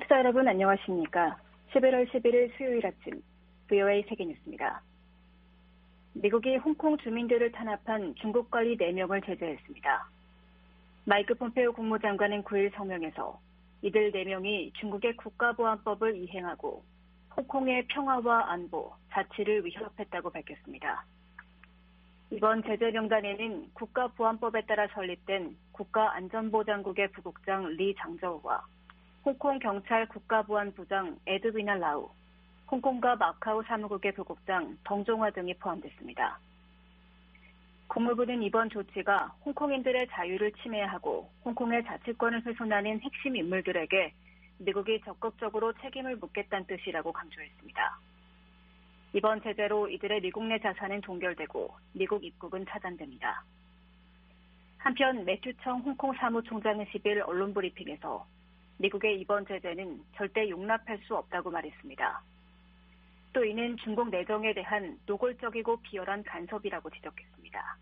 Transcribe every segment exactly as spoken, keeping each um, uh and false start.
청취자 여러분 안녕하십니까? 십일월 십일일 수요일 아침 브이오에이 세계뉴스입니다. 미국이 홍콩 주민들을 탄압한 중국 관리 네 명을 제재했습니다. 마이크 폼페오 국무장관은 구일 성명에서 이들 네 명이 중국의 국가보안법을 이행하고 홍콩의 평화와 안보, 자치를 위협했다고 밝혔습니다. 이번 제재 명단에는 국가보안법에 따라 설립된 국가안전보장국의 부국장 리 장저우와 홍콩 경찰 국가보안부장 에드위나 라우, 홍콩과 마카오 사무국의 부국장 덩종화 등이 포함됐습니다. 국무부는 이번 조치가 홍콩인들의 자유를 침해하고 홍콩의 자치권을 훼손하는 핵심 인물들에게 미국이 적극적으로 책임을 묻겠다는 뜻이라고 강조했습니다. 이번 제재로 이들의 미국 내 자산은 동결되고 미국 입국은 차단됩니다. 한편 매튜청 홍콩 사무총장은 십일 언론 브리핑에서 미국의 이번 제재는 절대 용납할 수 없다고 말했습니다. 또 이는 중국 내정에 대한 노골적이고 비열한 간섭이라고 지적했습니다.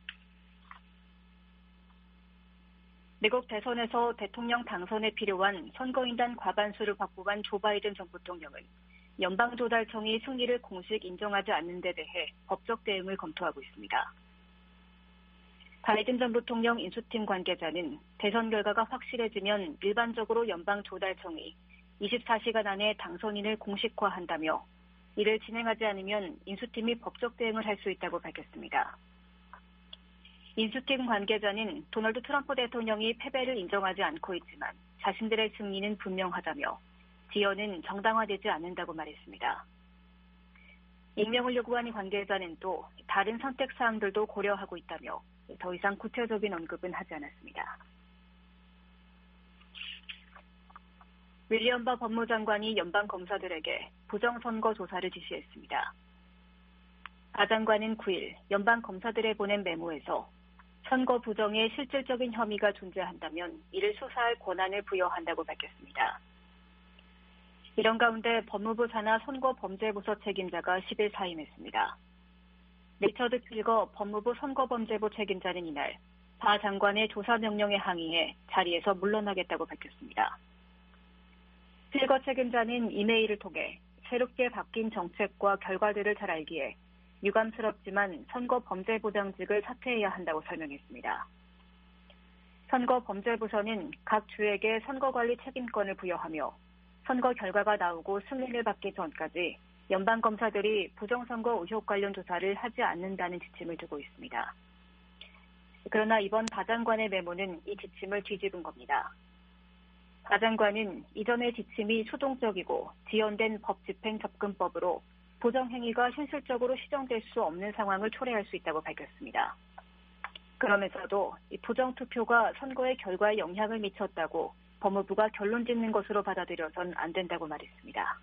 미국 대선에서 대통령 당선에 필요한 선거인단 과반수를 확보한 조 바이든 전 부통령은 연방조달청이 승리를 공식 인정하지 않는 데 대해 법적 대응을 검토하고 있습니다. 바이든 전 부통령 인수팀 관계자는 대선 결과가 확실해지면 일반적으로 연방조달청이 이십사 시간 안에 당선인을 공식화한다며 이를 진행하지 않으면 인수팀이 법적 대응을 할 수 있다고 밝혔습니다. 인수팀 관계자는 도널드 트럼프 대통령이 패배를 인정하지 않고 있지만 자신들의 승리는 분명하다며 지연은 정당화되지 않는다고 말했습니다. 익명을 요구한 이 관계자는 또 다른 선택 사항들도 고려하고 있다며 더 이상 구체적인 언급은 하지 않았습니다. 윌리엄 버 법무장관이 연방검사들에게 부정선거 조사를 지시했습니다. 바 장관은 구일 연방검사들에 보낸 메모에서 선거 부정에 실질적인 혐의가 존재한다면 이를 수사할 권한을 부여한다고 밝혔습니다. 이런 가운데 법무부 산하 선거범죄부서 책임자가 십일 사임했습니다. 리처드 필거 법무부 선거범죄부 책임자는 이날 바 장관의 조사 명령에 항의해 자리에서 물러나겠다고 밝혔습니다. 필거 책임자는 이메일을 통해 새롭게 바뀐 정책과 결과들을 잘 알기에 유감스럽지만 선거범죄부장직을 사퇴해야 한다고 설명했습니다. 선거범죄부서는 각 주에게 선거관리 책임권을 부여하며 선거 결과가 나오고 승인을 받기 전까지 연방검사들이 부정선거 의혹 관련 조사를 하지 않는다는 지침을 두고 있습니다. 그러나 이번 바 장관의 메모는 이 지침을 뒤집은 겁니다. 바 장관은 이전의 지침이 수동적이고 지연된 법집행접근법으로 부정행위가 현실적으로 시정될 수 없는 상황을 초래할 수 있다고 밝혔습니다. 그러면서도 이 부정투표가 선거의 결과에 영향을 미쳤다고 법무부가 결론 짓는 것으로 받아들여선 안 된다고 말했습니다.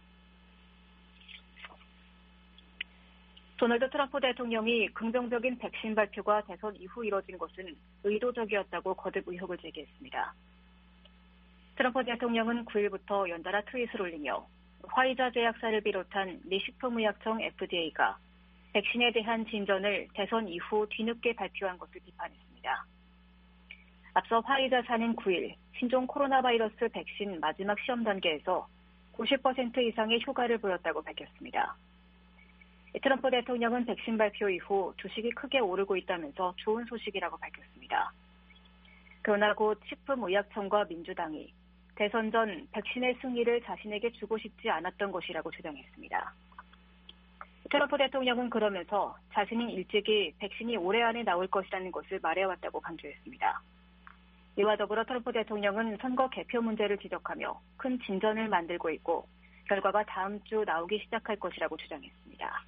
도널드 트럼프 대통령이 긍정적인 백신 발표가 대선 이후 이뤄진 것은 의도적이었다고 거듭 의혹을 제기했습니다. 트럼프 대통령은 구일부터 연달아 트윗을 올리며 화이자 제약사를 비롯한 미 식품의약청 에프디에이가 백신에 대한 진전을 대선 이후 뒤늦게 발표한 것을 비판했습니다. 앞서 화이자사는 구일 신종 코로나 바이러스 백신 마지막 시험 단계에서 구십 퍼센트 이상의 효과를 보였다고 밝혔습니다. 트럼프 대통령은 백신 발표 이후 주식이 크게 오르고 있다면서 좋은 소식이라고 밝혔습니다. 그러나 곧 식품의약청과 민주당이 대선 전 백신의 승리를 자신에게 주고 싶지 않았던 것이라고 주장했습니다. 트럼프 대통령은 그러면서 자신이 일찍이 백신이 올해 안에 나올 것이라는 것을 말해왔다고 강조했습니다. 이와 더불어 트럼프 대통령은 선거 개표 문제를 지적하며 큰 진전을 만들고 있고 결과가 다음 주 나오기 시작할 것이라고 주장했습니다.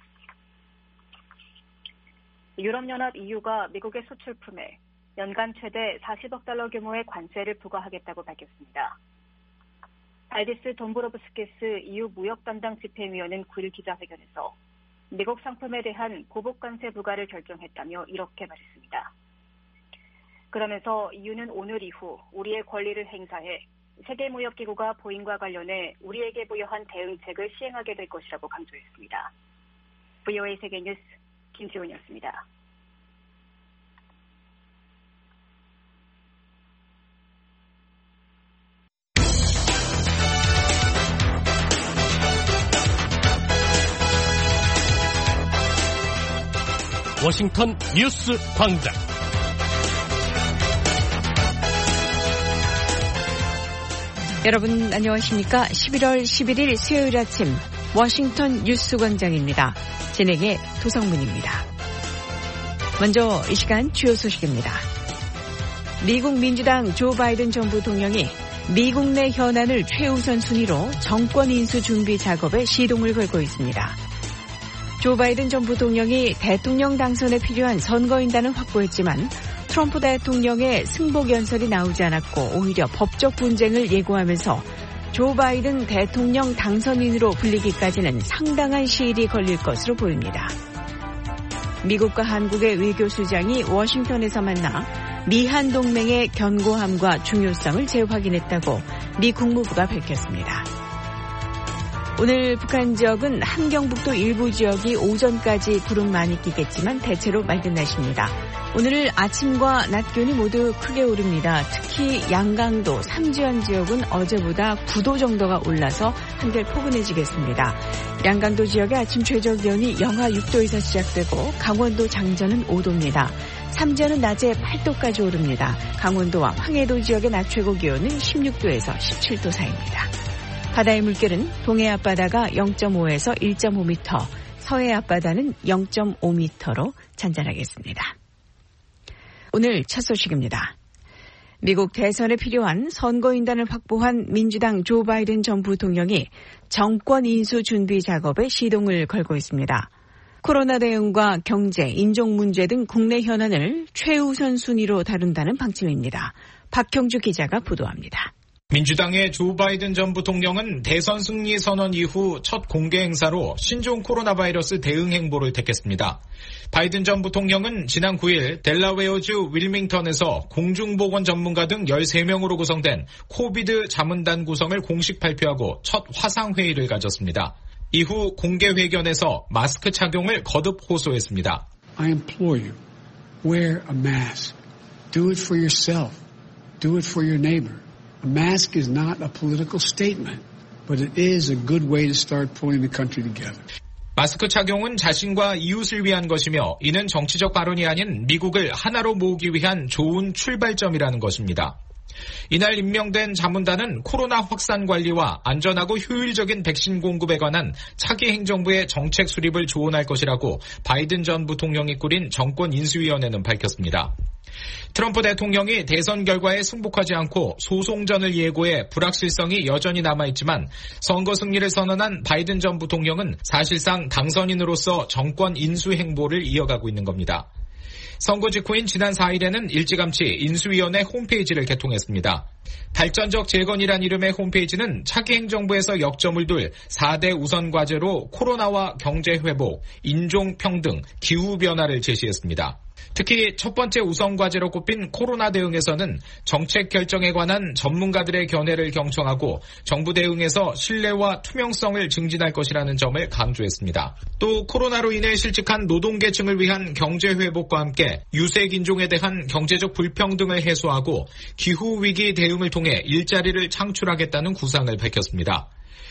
유럽연합 이유가 미국의 수출품에 연간 최대 사십억 달러 규모의 관세를 부과하겠다고 밝혔습니다. 발디스 돈브로브스키스 이유 무역 담당 집행위원은 구일 기자회견에서 미국 상품에 대한 보복 관세 부과를 결정했다며 이렇게 말했습니다. 그러면서 이유는 오늘 이후 우리의 권리를 행사해 세계무역기구가 보잉과 관련해 우리에게 부여한 대응책을 시행하게 될 것이라고 강조했습니다. 브이오에이 세계뉴스 김지훈이었습니다. 워싱턴 뉴스 광장. 여러분 안녕하십니까? 십일월 십일일 수요일 아침 워싱턴 뉴스 광장입니다. 진행의 도성문입니다. 먼저 이 시간 주요 소식입니다. 미국 민주당 조 바이든 전 부통령이 미국 내 현안을 최우선 순위로 정권 인수 준비 작업에 시동을 걸고 있습니다. 조 바이든 전 부통령이 대통령 당선에 필요한 선거인단을 확보했지만 트럼프 대통령의 승복 연설이 나오지 않았고 오히려 법적 분쟁을 예고하면서 조 바이든 대통령 당선인으로 불리기까지는 상당한 시일이 걸릴 것으로 보입니다. 미국과 한국의 외교수장이 워싱턴에서 만나 미한 동맹의 견고함과 중요성을 재확인했다고 미 국무부가 밝혔습니다. 오늘 북한 지역은 함경북도 일부 지역이 오전까지 구름 많이 끼겠지만 대체로 맑은 날씨입니다. 오늘 아침과 낮 기온이 모두 크게 오릅니다. 특히 양강도, 삼지연 지역은 어제보다 구 도 정도가 올라서 한결 포근해지겠습니다. 양강도 지역의 아침 최저 기온이 영하 육 도에서 시작되고 강원도 장전은 오 도입니다. 삼지연은 낮에 팔 도까지 오릅니다. 강원도와 황해도 지역의 낮 최고 기온은 십육 도에서 십칠 도 사이입니다. 바다의 물결은 동해 앞바다가 영 점 오에서 일 점 오 미터, 서해 앞바다는 영 점 오 미터로 잔잔하겠습니다. 오늘 첫 소식입니다. 미국 대선에 필요한 선거인단을 확보한 민주당 조 바이든 전 부통령이 정권 인수 준비 작업에 시동을 걸고 있습니다. 코로나 대응과 경제, 인종 문제 등 국내 현안을 최우선 순위로 다룬다는 방침입니다. 박형주 기자가 보도합니다. 민주당의 조 바이든 전 부통령은 대선 승리 선언 이후 첫 공개 행사로 신종 코로나 바이러스 대응 행보를 택했습니다. 바이든 전 부통령은 지난 구일 델라웨어주 윌밍턴에서 공중보건 전문가 등 열세 명으로 구성된 코비드 자문단 구성을 공식 발표하고 첫 화상회의를 가졌습니다. 이후 공개 회견에서 마스크 착용을 거듭 호소했습니다. I implore you, wear a mask. Do it for yourself. Do it for your neighbor. A mask is not a political statement, but it is a good way to start pulling the country together. 마스크 착용은 자신과 이웃을 위한 것이며 이는 정치적 발언이 아닌 미국을 하나로 모으기 위한 좋은 출발점이라는 것입니다. 이날 임명된 자문단은 코로나 확산 관리와 안전하고 효율적인 백신 공급에 관한 차기 행정부의 정책 수립을 조언할 것이라고 바이든 전 부통령이 꾸린 정권 인수위원회는 밝혔습니다. 트럼프 대통령이 대선 결과에 승복하지 않고 소송전을 예고해 불확실성이 여전히 남아있지만 선거 승리를 선언한 바이든 전 부통령은 사실상 당선인으로서 정권 인수 행보를 이어가고 있는 겁니다. 선거 직후인 지난 사일에는 일찌감치 인수위원회 홈페이지를 개통했습니다. 발전적 재건이란 이름의 홈페이지는 차기 행정부에서 역점을 둘 사 대 우선 과제로 코로나와 경제 회복, 인종 평등, 기후 변화를 제시했습니다. 특히 첫 번째 우선 과제로 꼽힌 코로나 대응에서는 정책 결정에 관한 전문가들의 견해를 경청하고 정부 대응에서 신뢰와 투명성을 증진할 것이라는 점을 강조했습니다. 또 코로나로 인해 실직한 노동계층을 위한 경제 회복과 함께 유색 인종에 대한 경제적 불평등을 해소하고 기후위기 대응을 통해 일자리를 창출하겠다는 구상을 밝혔습니다.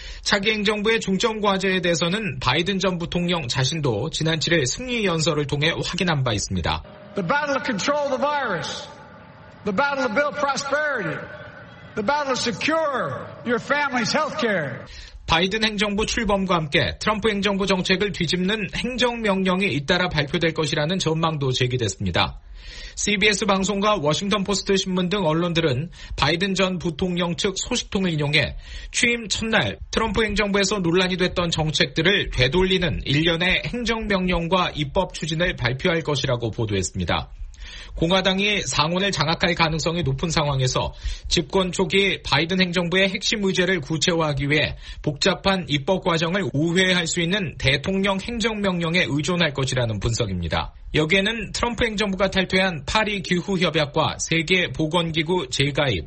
차기 행정부의 중점 과제에 대해서는 바이든 전 부통령 자신도 지난 칠일 승리 연설을 통해 확인한 바 있습니다. The battle to control the virus, the battle to build prosperity, the battle to secure your family's health care. 바이든 행정부 출범과 함께 트럼프 행정부 정책을 뒤집는 행정명령이 잇따라 발표될 것이라는 전망도 제기됐습니다. 씨비에스 방송과 워싱턴 포스트 신문 등 언론들은 바이든 전 부통령 측 소식통을 인용해 취임 첫날 트럼프 행정부에서 논란이 됐던 정책들을 되돌리는 일련의 행정명령과 입법 추진을 발표할 것이라고 보도했습니다. 공화당이 상원을 장악할 가능성이 높은 상황에서 집권 초기 바이든 행정부의 핵심 의제를 구체화하기 위해 복잡한 입법 과정을 우회할 수 있는 대통령 행정명령에 의존할 것이라는 분석입니다. 여기에는 트럼프 행정부가 탈퇴한 파리 기후협약과 세계보건기구 재가입,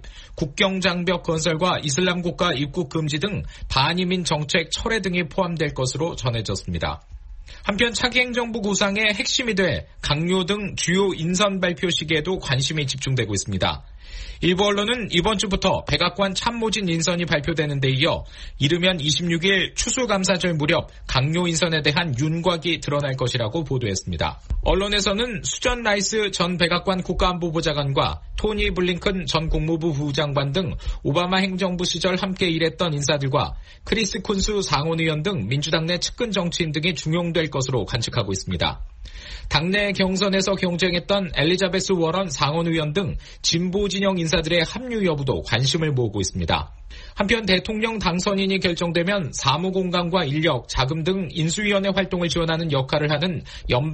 국경장벽 건설과 이슬람 국가 입국 금지 등 반이민 정책 철회 등이 포함될 것으로 전해졌습니다. 한편 차기 행정부 구상의 핵심이 될 강요 등 주요 인선 발표 시기에도 관심이 집중되고 있습니다. 일부 언론은 이번 주부터 백악관 참모진 인선이 발표되는 데 이어 이르면 이십육 일 추수감사절 무렵 강요 인선에 대한 윤곽이 드러날 것이라고 보도했습니다. 언론에서는 수전 라이스 전 백악관 국가안보보좌관과 토니 블링컨 전 국무부 부장관 등 오바마 행정부 시절 함께 일했던 인사들과 크리스 쿤스 상원의원 등 민주당 내 측근 정치인 등이 중용될 것으로 관측하고 있습니다. 당내 경선에서 경쟁했던 엘리자베스 워런 상원의원 등 진보 진영 인사들의 합류 여부도 관심을 모으고 있습니다. 한편 대통령 당선인이 결정되면 사무공간과 인력, 자금 등 인수위원회 활동을 지원하는 역할을 하는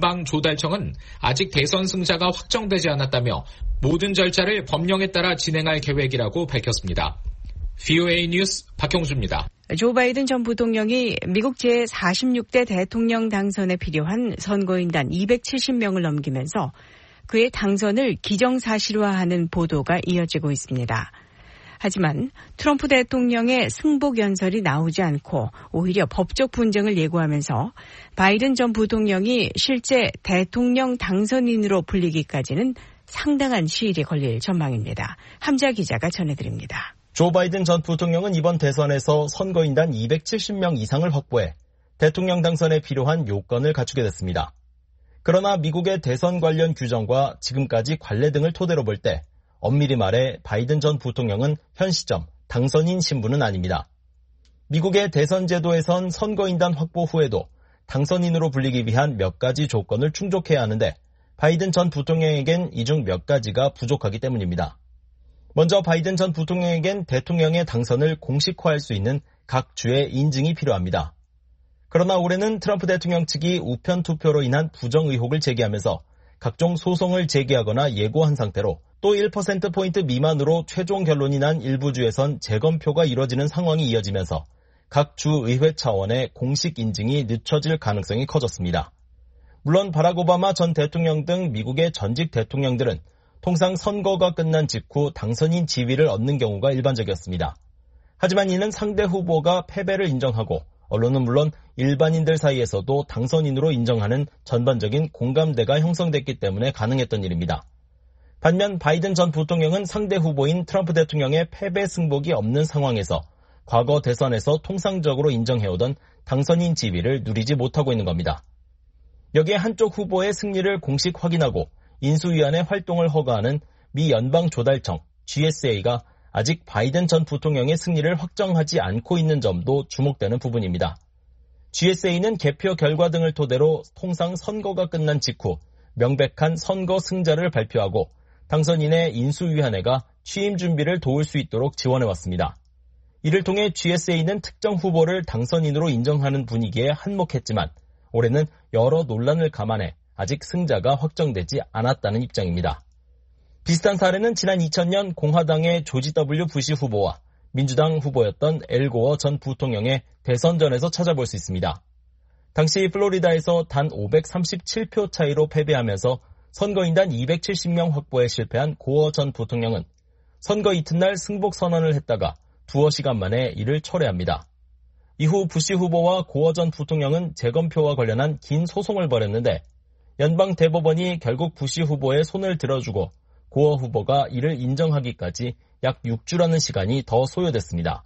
연방조달청은 아직 대선 승자가 확정되지 않았다며 모든 절차를 법령에 따라 진행할 계획이라고 밝혔습니다. 브이오에이 뉴스 박형주입니다. 조 바이든 전 부통령이 미국 제사십육 대 대통령 당선에 필요한 선거인단 이백칠십 명을 넘기면서 그의 당선을 기정사실화하는 보도가 이어지고 있습니다. 하지만 트럼프 대통령의 승복 연설이 나오지 않고 오히려 법적 분쟁을 예고하면서 바이든 전 부통령이 실제 대통령 당선인으로 불리기까지는 상당한 시일이 걸릴 전망입니다. 함자 기자가 전해드립니다. 조 바이든 전 부통령은 이번 대선에서 선거인단 이백칠십 명 이상을 확보해 대통령 당선에 필요한 요건을 갖추게 됐습니다. 그러나 미국의 대선 관련 규정과 지금까지 관례 등을 토대로 볼 때 엄밀히 말해 바이든 전 부통령은 현 시점 당선인 신분은 아닙니다. 미국의 대선 제도에선 선거인단 확보 후에도 당선인으로 불리기 위한 몇 가지 조건을 충족해야 하는데 바이든 전 부통령에겐 이 중 몇 가지가 부족하기 때문입니다. 먼저 바이든 전 부통령에겐 대통령의 당선을 공식화할 수 있는 각 주의 인증이 필요합니다. 그러나 올해는 트럼프 대통령 측이 우편 투표로 인한 부정 의혹을 제기하면서 각종 소송을 제기하거나 예고한 상태로 또 일 퍼센트포인트 미만으로 최종 결론이 난 일부 주에선 재검표가 이뤄지는 상황이 이어지면서 각 주 의회 차원의 공식 인증이 늦춰질 가능성이 커졌습니다. 물론 바락 오바마 전 대통령 등 미국의 전직 대통령들은 통상 선거가 끝난 직후 당선인 지위를 얻는 경우가 일반적이었습니다. 하지만 이는 상대 후보가 패배를 인정하고 언론은 물론 일반인들 사이에서도 당선인으로 인정하는 전반적인 공감대가 형성됐기 때문에 가능했던 일입니다. 반면 바이든 전 부통령은 상대 후보인 트럼프 대통령의 패배 승복이 없는 상황에서 과거 대선에서 통상적으로 인정해오던 당선인 지위를 누리지 못하고 있는 겁니다. 여기에 한쪽 후보의 승리를 공식 확인하고 인수위원회 활동을 허가하는 미 연방조달청 지에스에이가 아직 바이든 전 부통령의 승리를 확정하지 않고 있는 점도 주목되는 부분입니다. 지에스에이는 개표 결과 등을 토대로 통상 선거가 끝난 직후 명백한 선거 승자를 발표하고 당선인의 인수위원회가 취임 준비를 도울 수 있도록 지원해왔습니다. 이를 통해 지에스에이는 특정 후보를 당선인으로 인정하는 분위기에 한몫했지만 올해는 여러 논란을 감안해 아직 승자가 확정되지 않았다는 입장입니다. 비슷한 사례는 지난 이천 년 공화당의 조지 더블유 부시 후보와 민주당 후보였던 엘 고어 전 부통령의 대선전에서 찾아볼 수 있습니다. 당시 플로리다에서 단 오백삼십칠 표 차이로 패배하면서 선거인단 이백칠십 명 확보에 실패한 고어 전 부통령은 선거 이튿날 승복 선언을 했다가 두어 시간 만에 이를 철회합니다. 이후 부시 후보와 고어 전 부통령은 재검표와 관련한 긴 소송을 벌였는데 연방 대법원이 결국 부시 후보의 손을 들어주고 고어 후보가 이를 인정하기까지 약 육 주라는 시간이 더 소요됐습니다.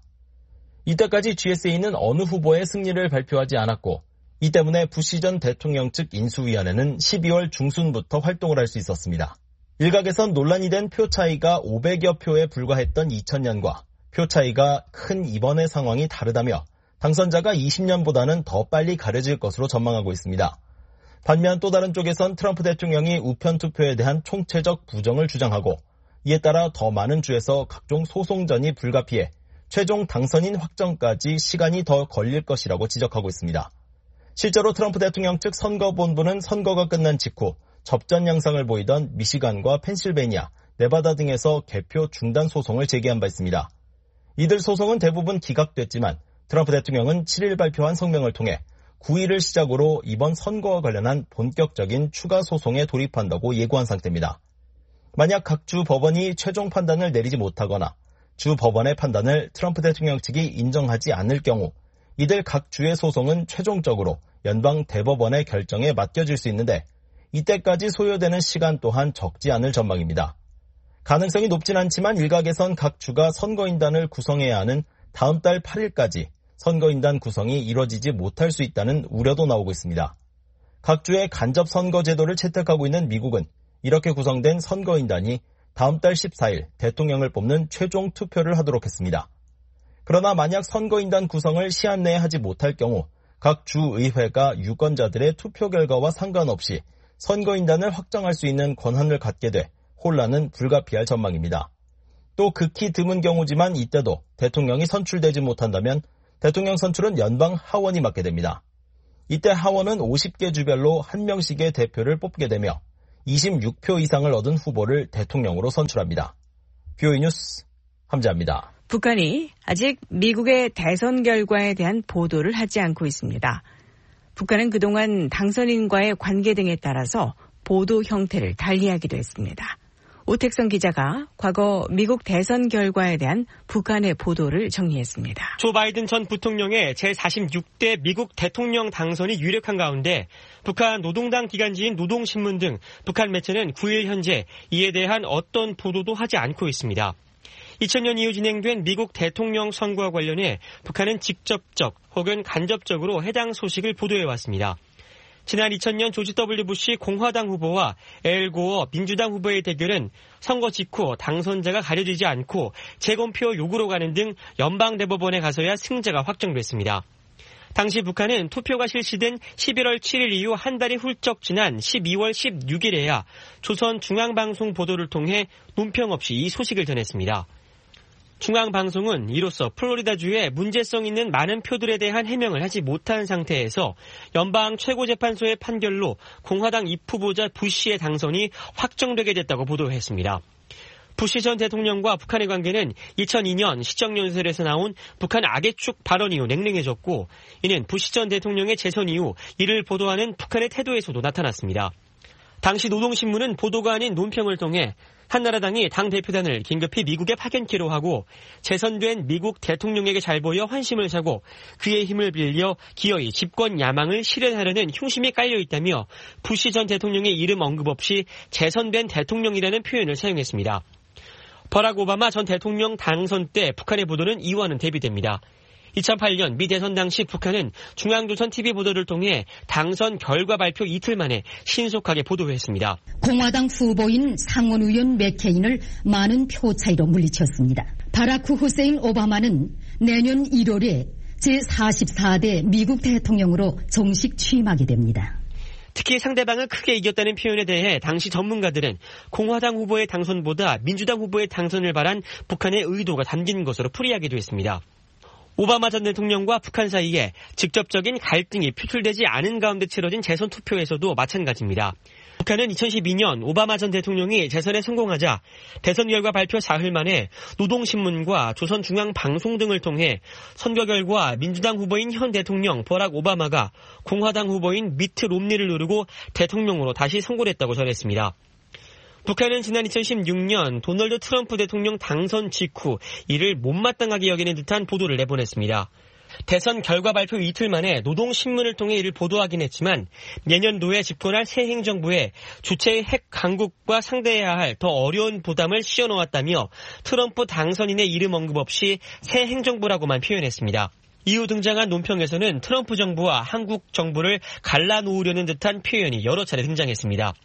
이때까지 지에스에이는 어느 후보의 승리를 발표하지 않았고 이 때문에 부시 전 대통령 측 인수위원회는 십이월 중순부터 활동을 할 수 있었습니다. 일각에선 논란이 된 표 차이가 오백여 표에 불과했던 이천 년과 표 차이가 큰 이번의 상황이 다르다며 당선자가 이십 년보다는 더 빨리 가려질 것으로 전망하고 있습니다. 반면 또 다른 쪽에선 트럼프 대통령이 우편 투표에 대한 총체적 부정을 주장하고 이에 따라 더 많은 주에서 각종 소송전이 불가피해 최종 당선인 확정까지 시간이 더 걸릴 것이라고 지적하고 있습니다. 실제로 트럼프 대통령 측 선거본부는 선거가 끝난 직후 접전 양상을 보이던 미시간과 펜실베니아, 네바다 등에서 개표 중단 소송을 제기한 바 있습니다. 이들 소송은 대부분 기각됐지만 트럼프 대통령은 칠 일 발표한 성명을 통해 구 일을 시작으로 이번 선거와 관련한 본격적인 추가 소송에 돌입한다고 예고한 상태입니다. 만약 각 주 법원이 최종 판단을 내리지 못하거나 주 법원의 판단을 트럼프 대통령 측이 인정하지 않을 경우 이들 각 주의 소송은 최종적으로 연방 대법원의 결정에 맡겨질 수 있는데 이때까지 소요되는 시간 또한 적지 않을 전망입니다. 가능성이 높진 않지만 일각에선 각 주가 선거인단을 구성해야 하는 다음 달 팔 일까지 선거인단 구성이 이뤄지지 못할 수 있다는 우려도 나오고 있습니다. 각 주의 간접 선거 제도를 채택하고 있는 미국은 이렇게 구성된 선거인단이 다음 달 십사 일 대통령을 뽑는 최종 투표를 하도록 했습니다. 그러나 만약 선거인단 구성을 시한 내에 하지 못할 경우 각 주의회가 유권자들의 투표 결과와 상관없이 선거인단을 확정할 수 있는 권한을 갖게 돼 혼란은 불가피할 전망입니다. 또 극히 드문 경우지만 이때도 대통령이 선출되지 못한다면 대통령 선출은 연방 하원이 맡게 됩니다. 이때 하원은 오십 개 주별로 한 명씩의 대표를 뽑게 되며 이십육 표 이상을 얻은 후보를 대통령으로 선출합니다. 비오이 뉴스 함재합니다. 북한이 아직 미국의 대선 결과에 대한 보도를 하지 않고 있습니다. 북한은 그동안 당선인과의 관계 등에 따라서 보도 형태를 달리하기도 했습니다. 오택성 기자가 과거 미국 대선 결과에 대한 북한의 보도를 정리했습니다. 조 바이든 전 부통령의 제사십육 대 미국 대통령 당선이 유력한 가운데 북한 노동당 기관지인 노동신문 등 북한 매체는 구 일 현재 이에 대한 어떤 보도도 하지 않고 있습니다. 이천 년 이후 진행된 미국 대통령 선거와 관련해 북한은 직접적 혹은 간접적으로 해당 소식을 보도해왔습니다. 지난 이천 년 조지 더블유 부시 공화당 후보와 엘 고어 민주당 후보의 대결은 선거 직후 당선자가 가려지지 않고 재검표 요구로 가는 등 연방대법원에 가서야 승자가 확정됐습니다. 당시 북한은 투표가 실시된 십일월 칠일 이후 한 달이 훌쩍 지난 십이월 십육일에야 조선중앙방송 보도를 통해 논평 없이 이 소식을 전했습니다. 중앙방송은 이로써 플로리다주에 문제성 있는 많은 표들에 대한 해명을 하지 못한 상태에서 연방 최고재판소의 판결로 공화당 이 후보자 부시의 당선이 확정되게 됐다고 보도했습니다. 부시 전 대통령과 북한의 관계는 이천이 년 시정연설에서 나온 북한 악의 축 발언 이후 냉랭해졌고 이는 부시 전 대통령의 재선 이후 이를 보도하는 북한의 태도에서도 나타났습니다. 당시 노동신문은 보도가 아닌 논평을 통해 한나라당이 당대표단을 긴급히 미국에 파견키로 하고 재선된 미국 대통령에게 잘 보여 환심을 사고 그의 힘을 빌려 기어이 집권 야망을 실현하려는 흉심이 깔려있다며 부시 전 대통령의 이름 언급 없이 재선된 대통령이라는 표현을 사용했습니다. 버락 오바마 전 대통령 당선 때 북한의 보도는 이와는 대비됩니다. 이천팔 년 미 대선 당시 북한은 중앙조선 티비 보도를 통해 당선 결과 발표 이틀 만에 신속하게 보도했습니다. 공화당 후보인 상원의원 맥케인을 많은 표 차이로 물리쳤습니다. 바라크 후세인 오바마는 내년 일월에 제사십사 대 미국 대통령으로 정식 취임하게 됩니다. 특히 상대방을 크게 이겼다는 표현에 대해 당시 전문가들은 공화당 후보의 당선보다 민주당 후보의 당선을 바란 북한의 의도가 담긴 것으로 풀이하기도 했습니다. 오바마 전 대통령과 북한 사이에 직접적인 갈등이 표출되지 않은 가운데 치러진 재선 투표에서도 마찬가지입니다. 북한은 이천십이 년 오바마 전 대통령이 재선에 성공하자 대선 결과 발표 사흘 만에 노동신문과 조선중앙방송 등을 통해 선거 결과 민주당 후보인 현 대통령 버락 오바마가 공화당 후보인 미트 롬니를 누르고 대통령으로 다시 선고했다고 전했습니다. 북한은 지난 이천십육 년 도널드 트럼프 대통령 당선 직후 이를 못마땅하게 여기는 듯한 보도를 내보냈습니다. 대선 결과 발표 이틀 만에 노동신문을 통해 이를 보도하긴 했지만 내년도에 집권할 새 행정부에 주체의 핵 강국과 상대해야 할 더 어려운 부담을 씌워놓았다며 트럼프 당선인의 이름 언급 없이 새 행정부라고만 표현했습니다. 이후 등장한 논평에서는 트럼프 정부와 한국 정부를 갈라놓으려는 듯한 표현이 여러 차례 등장했습니다.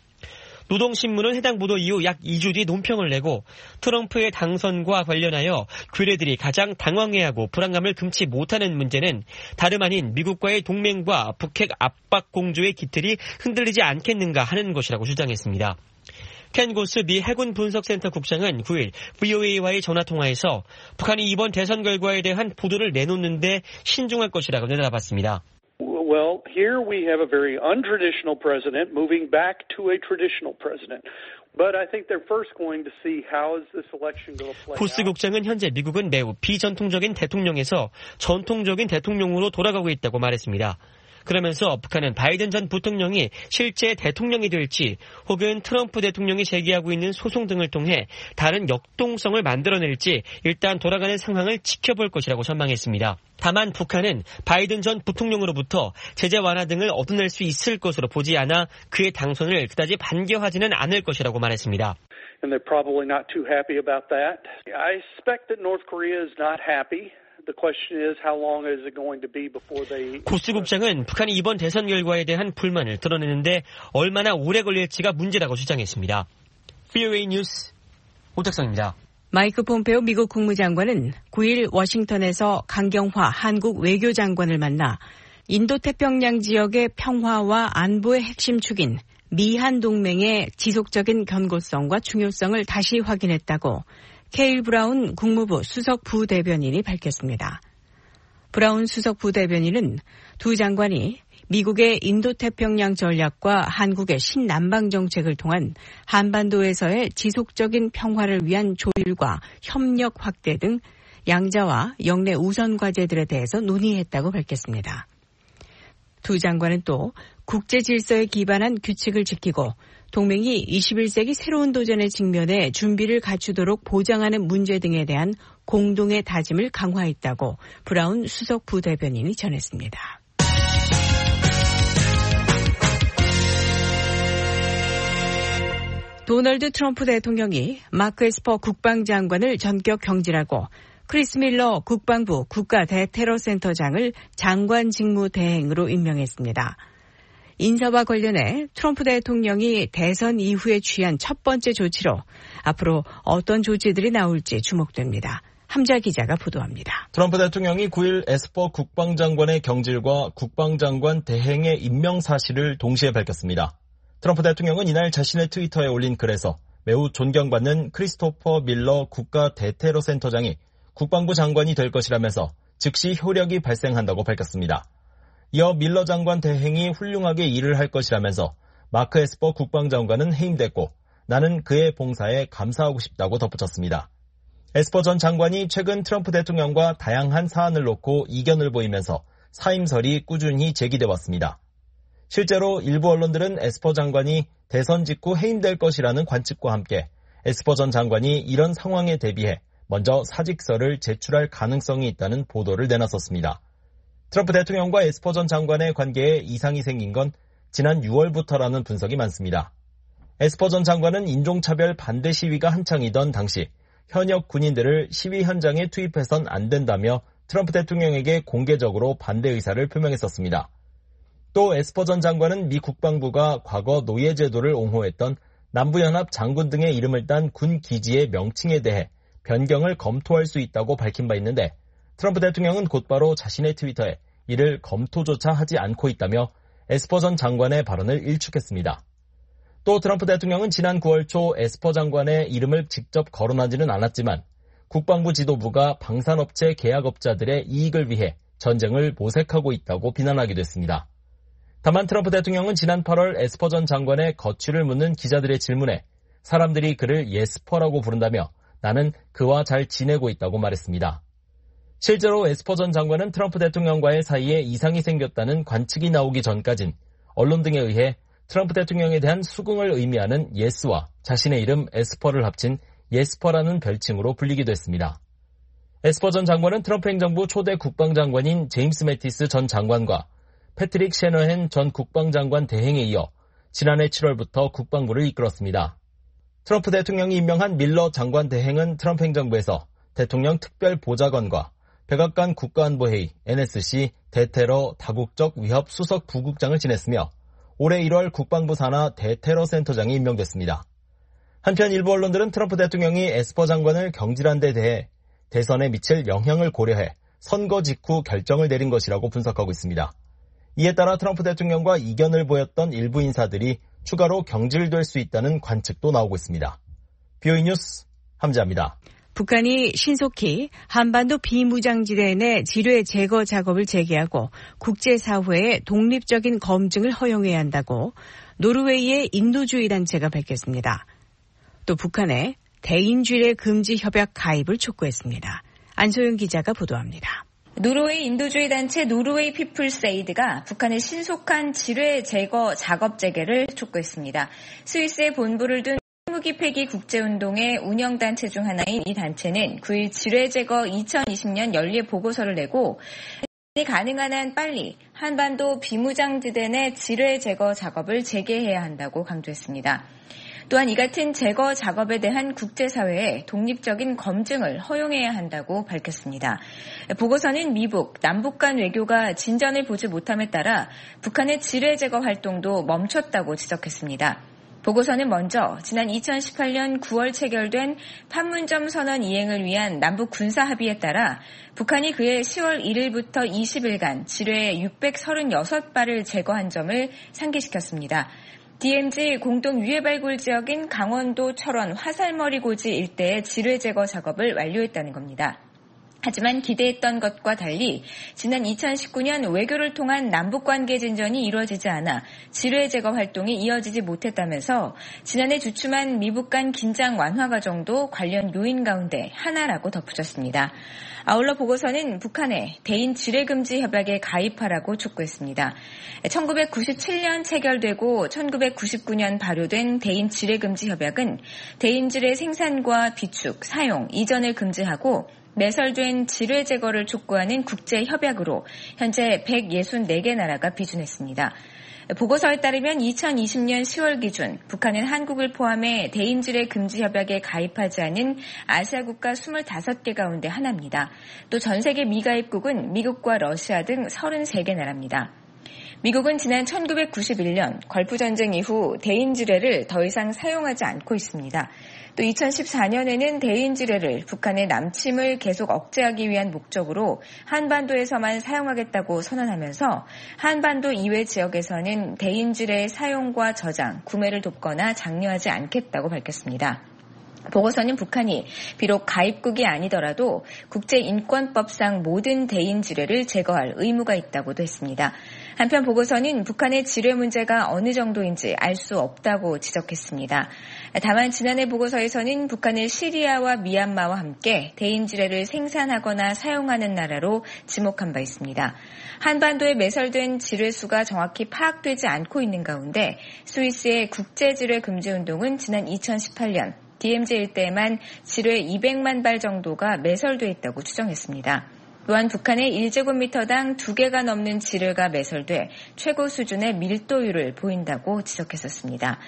노동신문은 해당 보도 이후 약 이 주 뒤 논평을 내고 트럼프의 당선과 관련하여 괴뢰들이 가장 당황해하고 불안감을 금치 못하는 문제는 다름 아닌 미국과의 동맹과 북핵 압박 공조의 기틀이 흔들리지 않겠는가 하는 것이라고 주장했습니다. 켄 고스 미 해군 분석센터 국장은 구 일 브이오에이와의 전화통화에서 북한이 이번 대선 결과에 대한 보도를 내놓는데 신중할 것이라고 내다봤습니다. Well, here we have a very untraditional president moving back to a traditional president. But I think they're first going to see how is this election going to play out. 고스 국장은 현재 미국은 매우 비전통적인 대통령에서 전통적인 대통령으로 돌아가고 있다고 말했습니다. 그러면서 북한은 바이든 전 부통령이 실제 대통령이 될지 혹은 트럼프 대통령이 제기하고 있는 소송 등을 통해 다른 역동성을 만들어낼지 일단 돌아가는 상황을 지켜볼 것이라고 전망했습니다. 다만 북한은 바이든 전 부통령으로부터 제재 완화 등을 얻어낼 수 있을 것으로 보지 않아 그의 당선을 그다지 반겨하지는 않을 것이라고 말했습니다. and they're probably not too happy about that. I suspect that North Korea is not happy. The question is how long is it going to be before they... 코스 국장은 북한이 이번 대선 결과에 대한 불만을 드러내는데 얼마나 오래 걸릴지가 문제라고 주장했습니다. 브이오에이 뉴스 오탁성입니다. 마이크 폼페오 미국 국무장관은 구일 워싱턴에서 강경화 한국 외교장관을 만나 인도태평양 지역의 평화와 안보의 핵심 축인 미한 동맹의 지속적인 견고성과 중요성을 다시 확인했다고 케일 브라운 국무부 수석 부대변인이 밝혔습니다. 브라운 수석 부대변인은 두 장관이 미국의 인도태평양 전략과 한국의 신남방 정책을 통한 한반도에서의 지속적인 평화를 위한 조율과 협력 확대 등 양자와 영내 우선 과제들에 대해서 논의했다고 밝혔습니다. 두 장관은 또 국제 질서에 기반한 규칙을 지키고 동맹이 이십일 세기 새로운 도전에 직면해 준비를 갖추도록 보장하는 문제 등에 대한 공동의 다짐을 강화했다고 브라운 수석 부대변인이 전했습니다. 도널드 트럼프 대통령이 마크 에스퍼 국방장관을 전격 경질하고 크리스 밀러 국방부 국가대테러센터장을 장관 직무 대행으로 임명했습니다. 인사와 관련해 트럼프 대통령이 대선 이후에 취한 첫 번째 조치로 앞으로 어떤 조치들이 나올지 주목됩니다. 함자 기자가 보도합니다. 트럼프 대통령이 구일 에스퍼 국방장관의 경질과 국방장관 대행의 임명 사실을 동시에 밝혔습니다. 트럼프 대통령은 이날 자신의 트위터에 올린 글에서 매우 존경받는 크리스토퍼 밀러 국가대테러센터장이 국방부 장관이 될 것이라면서 즉시 효력이 발생한다고 밝혔습니다. 이어 밀러 장관 대행이 훌륭하게 일을 할 것이라면서 마크 에스퍼 국방장관은 해임됐고 나는 그의 봉사에 감사하고 싶다고 덧붙였습니다. 에스퍼 전 장관이 최근 트럼프 대통령과 다양한 사안을 놓고 이견을 보이면서 사임설이 꾸준히 제기돼 왔습니다. 실제로 일부 언론들은 에스퍼 장관이 대선 직후 해임될 것이라는 관측과 함께 에스퍼 전 장관이 이런 상황에 대비해 먼저 사직서를 제출할 가능성이 있다는 보도를 내놨었습니다. 트럼프 대통령과 에스퍼 전 장관의 관계에 이상이 생긴 건 지난 유월부터라는 분석이 많습니다. 에스퍼 전 장관은 인종차별 반대 시위가 한창이던 당시 현역 군인들을 시위 현장에 투입해선 안 된다며 트럼프 대통령에게 공개적으로 반대 의사를 표명했었습니다. 또 에스퍼 전 장관은 미 국방부가 과거 노예제도를 옹호했던 남부연합 장군 등의 이름을 딴 군 기지의 명칭에 대해 변경을 검토할 수 있다고 밝힌 바 있는데 트럼프 대통령은 곧바로 자신의 트위터에 이를 검토조차 하지 않고 있다며 에스퍼 전 장관의 발언을 일축했습니다. 또 트럼프 대통령은 지난 구월 초 에스퍼 장관의 이름을 직접 거론하지는 않았지만 국방부 지도부가 방산업체 계약업자들의 이익을 위해 전쟁을 모색하고 있다고 비난하기도 했습니다. 다만 트럼프 대통령은 지난 팔월 에스퍼 전 장관의 거취를 묻는 기자들의 질문에 사람들이 그를 예스퍼라고 부른다며 나는 그와 잘 지내고 있다고 말했습니다. 실제로 에스퍼 전 장관은 트럼프 대통령과의 사이에 이상이 생겼다는 관측이 나오기 전까진 언론 등에 의해 트럼프 대통령에 대한 수긍을 의미하는 예스와 자신의 이름 에스퍼를 합친 예스퍼라는 별칭으로 불리기도 했습니다. 에스퍼 전 장관은 트럼프 행정부 초대 국방장관인 제임스 매티스 전 장관과 패트릭 셰너헨 전 국방장관 대행에 이어 지난해 칠월부터 국방부를 이끌었습니다. 트럼프 대통령이 임명한 밀러 장관 대행은 트럼프 행정부에서 대통령 특별보좌관과 백악관 국가안보회의 엔에스씨 대테러 다국적 위협 수석 부국장을 지냈으며 올해 일월 국방부 산하 대테러센터장이 임명됐습니다. 한편 일부 언론들은 트럼프 대통령이 에스퍼 장관을 경질한 데 대해 대선에 미칠 영향을 고려해 선거 직후 결정을 내린 것이라고 분석하고 있습니다. 이에 따라 트럼프 대통령과 이견을 보였던 일부 인사들이 추가로 경질될 수 있다는 관측도 나오고 있습니다. 브이오에이 뉴스 함자입니다. 북한이 신속히 한반도 비무장지대 내 지뢰 제거 작업을 재개하고 국제사회의 독립적인 검증을 허용해야 한다고 노르웨이의 인도주의 단체가 밝혔습니다. 또 북한의 대인지뢰 금지 협약 가입을 촉구했습니다. 안소영 기자가 보도합니다. 노르웨이 인도주의 단체 노르웨이 피플세이드가 북한의 신속한 지뢰 제거 작업 재개를 촉구했습니다. 스위스에 본부를 둔 무기 폐기 국제운동의 운영단체 중 하나인 이 단체는 구일 지뢰 제거 이천이십 년 연례 보고서를 내고 가능한 한 빨리 한반도 비무장지대 내 지뢰 제거 작업을 재개해야 한다고 강조했습니다. 또한 이 같은 제거 작업에 대한 국제사회의 독립적인 검증을 허용해야 한다고 밝혔습니다. 보고서는 미북, 남북 간 외교가 진전을 보지 못함에 따라 북한의 지뢰 제거 활동도 멈췄다고 지적했습니다. 보고서는 먼저 지난 이천십팔 년 구월 체결된 판문점 선언 이행을 위한 남북 군사 합의에 따라 북한이 그해 시월 일일부터 이십 일간 지뢰 육백삼십육 발을 제거한 점을 상기시켰습니다. 디엠지 공동 유해 발굴 지역인 강원도 철원 화살머리 고지 일대의 지뢰 제거 작업을 완료했다는 겁니다. 하지만 기대했던 것과 달리 지난 이천십구 년 외교를 통한 남북관계 진전이 이루어지지 않아 지뢰 제거 활동이 이어지지 못했다면서 지난해 주춤한 미북 간 긴장 완화 과정도 관련 요인 가운데 하나라고 덧붙였습니다. 아울러 보고서는 북한에 대인 지뢰 금지 협약에 가입하라고 촉구했습니다. 천구백구십칠 년 체결되고 천구백구십구 년 발효된 대인 지뢰 금지 협약은 대인 지뢰 생산과 비축, 사용, 이전을 금지하고 매설된 지뢰 제거를 촉구하는 국제협약으로 현재 백육십사 개 나라가 비준했습니다. 보고서에 따르면 이천이십 년 시월 기준 북한은 한국을 포함해 대인지뢰 금지 협약에 가입하지 않은 아시아 국가 이십오 개 가운데 하나입니다. 또 전 세계 미가입국은 미국과 러시아 등 삼십삼 개 나라입니다. 미국은 지난 천구백구십일 년 걸프전쟁 이후 대인지뢰를 더 이상 사용하지 않고 있습니다. 또 이천십사 년에는 대인지뢰를 북한의 남침을 계속 억제하기 위한 목적으로 한반도에서만 사용하겠다고 선언하면서 한반도 이외 지역에서는 대인지뢰의 사용과 저장, 구매를 돕거나 장려하지 않겠다고 밝혔습니다. 보고서는 북한이 비록 가입국이 아니더라도 국제인권법상 모든 대인 지뢰를 제거할 의무가 있다고도 했습니다. 한편 보고서는 북한의 지뢰 문제가 어느 정도인지 알 수 없다고 지적했습니다. 다만 지난해 보고서에서는 북한을 시리아와 미얀마와 함께 대인 지뢰를 생산하거나 사용하는 나라로 지목한 바 있습니다. 한반도에 매설된 지뢰 수가 정확히 파악되지 않고 있는 가운데 스위스의 국제지뢰 금지 운동은 지난 이천십팔 년 디엠지 일대에만 지뢰 이백만 발 정도가 매설돼 있다고 추정했습니다. 또한 북한의 일 제곱미터당 두 개가 넘는 지뢰가 매설돼 최고 수준의 밀도율을 보인다고 지적했었습니다.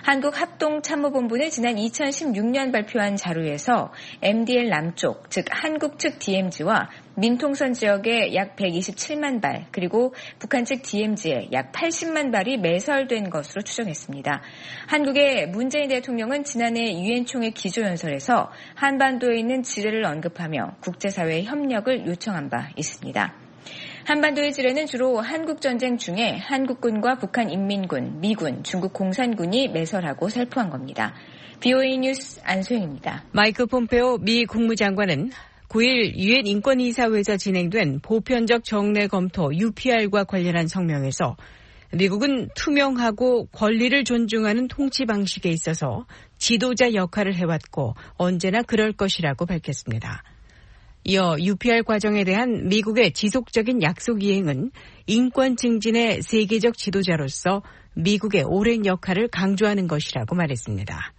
한국합동참모본부는 지난 이천십육 년 발표한 자료에서 엠디엘 남쪽, 즉 한국 측 디엠지와 민통선 지역에 약 백이십칠만 발, 그리고 북한 측 디엠지에 약 팔십만 발이 매설된 것으로 추정했습니다. 한국의 문재인 대통령은 지난해 유엔 총회 기조연설에서 한반도에 있는 지뢰를 언급하며 국제사회의 협력을 요청한 바 있습니다. 한반도의 지뢰는 주로 한국전쟁 중에 한국군과 북한인민군, 미군, 중국 공산군이 매설하고 살포한 겁니다. 비오에이 뉴스 안소영입니다. 마이크 폼페오 미 국무장관은 구일 유엔 인권이사회에서 진행된 보편적 정례 검토 유피알과 관련한 성명에서 미국은 투명하고 권리를 존중하는 통치 방식에 있어서 지도자 역할을 해왔고 언제나 그럴 것이라고 밝혔습니다. 이어 유피알 과정에 대한 미국의 지속적인 약속 이행은 인권 증진의 세계적 지도자로서 미국의 오랜 역할을 강조하는 것이라고 말했습니다.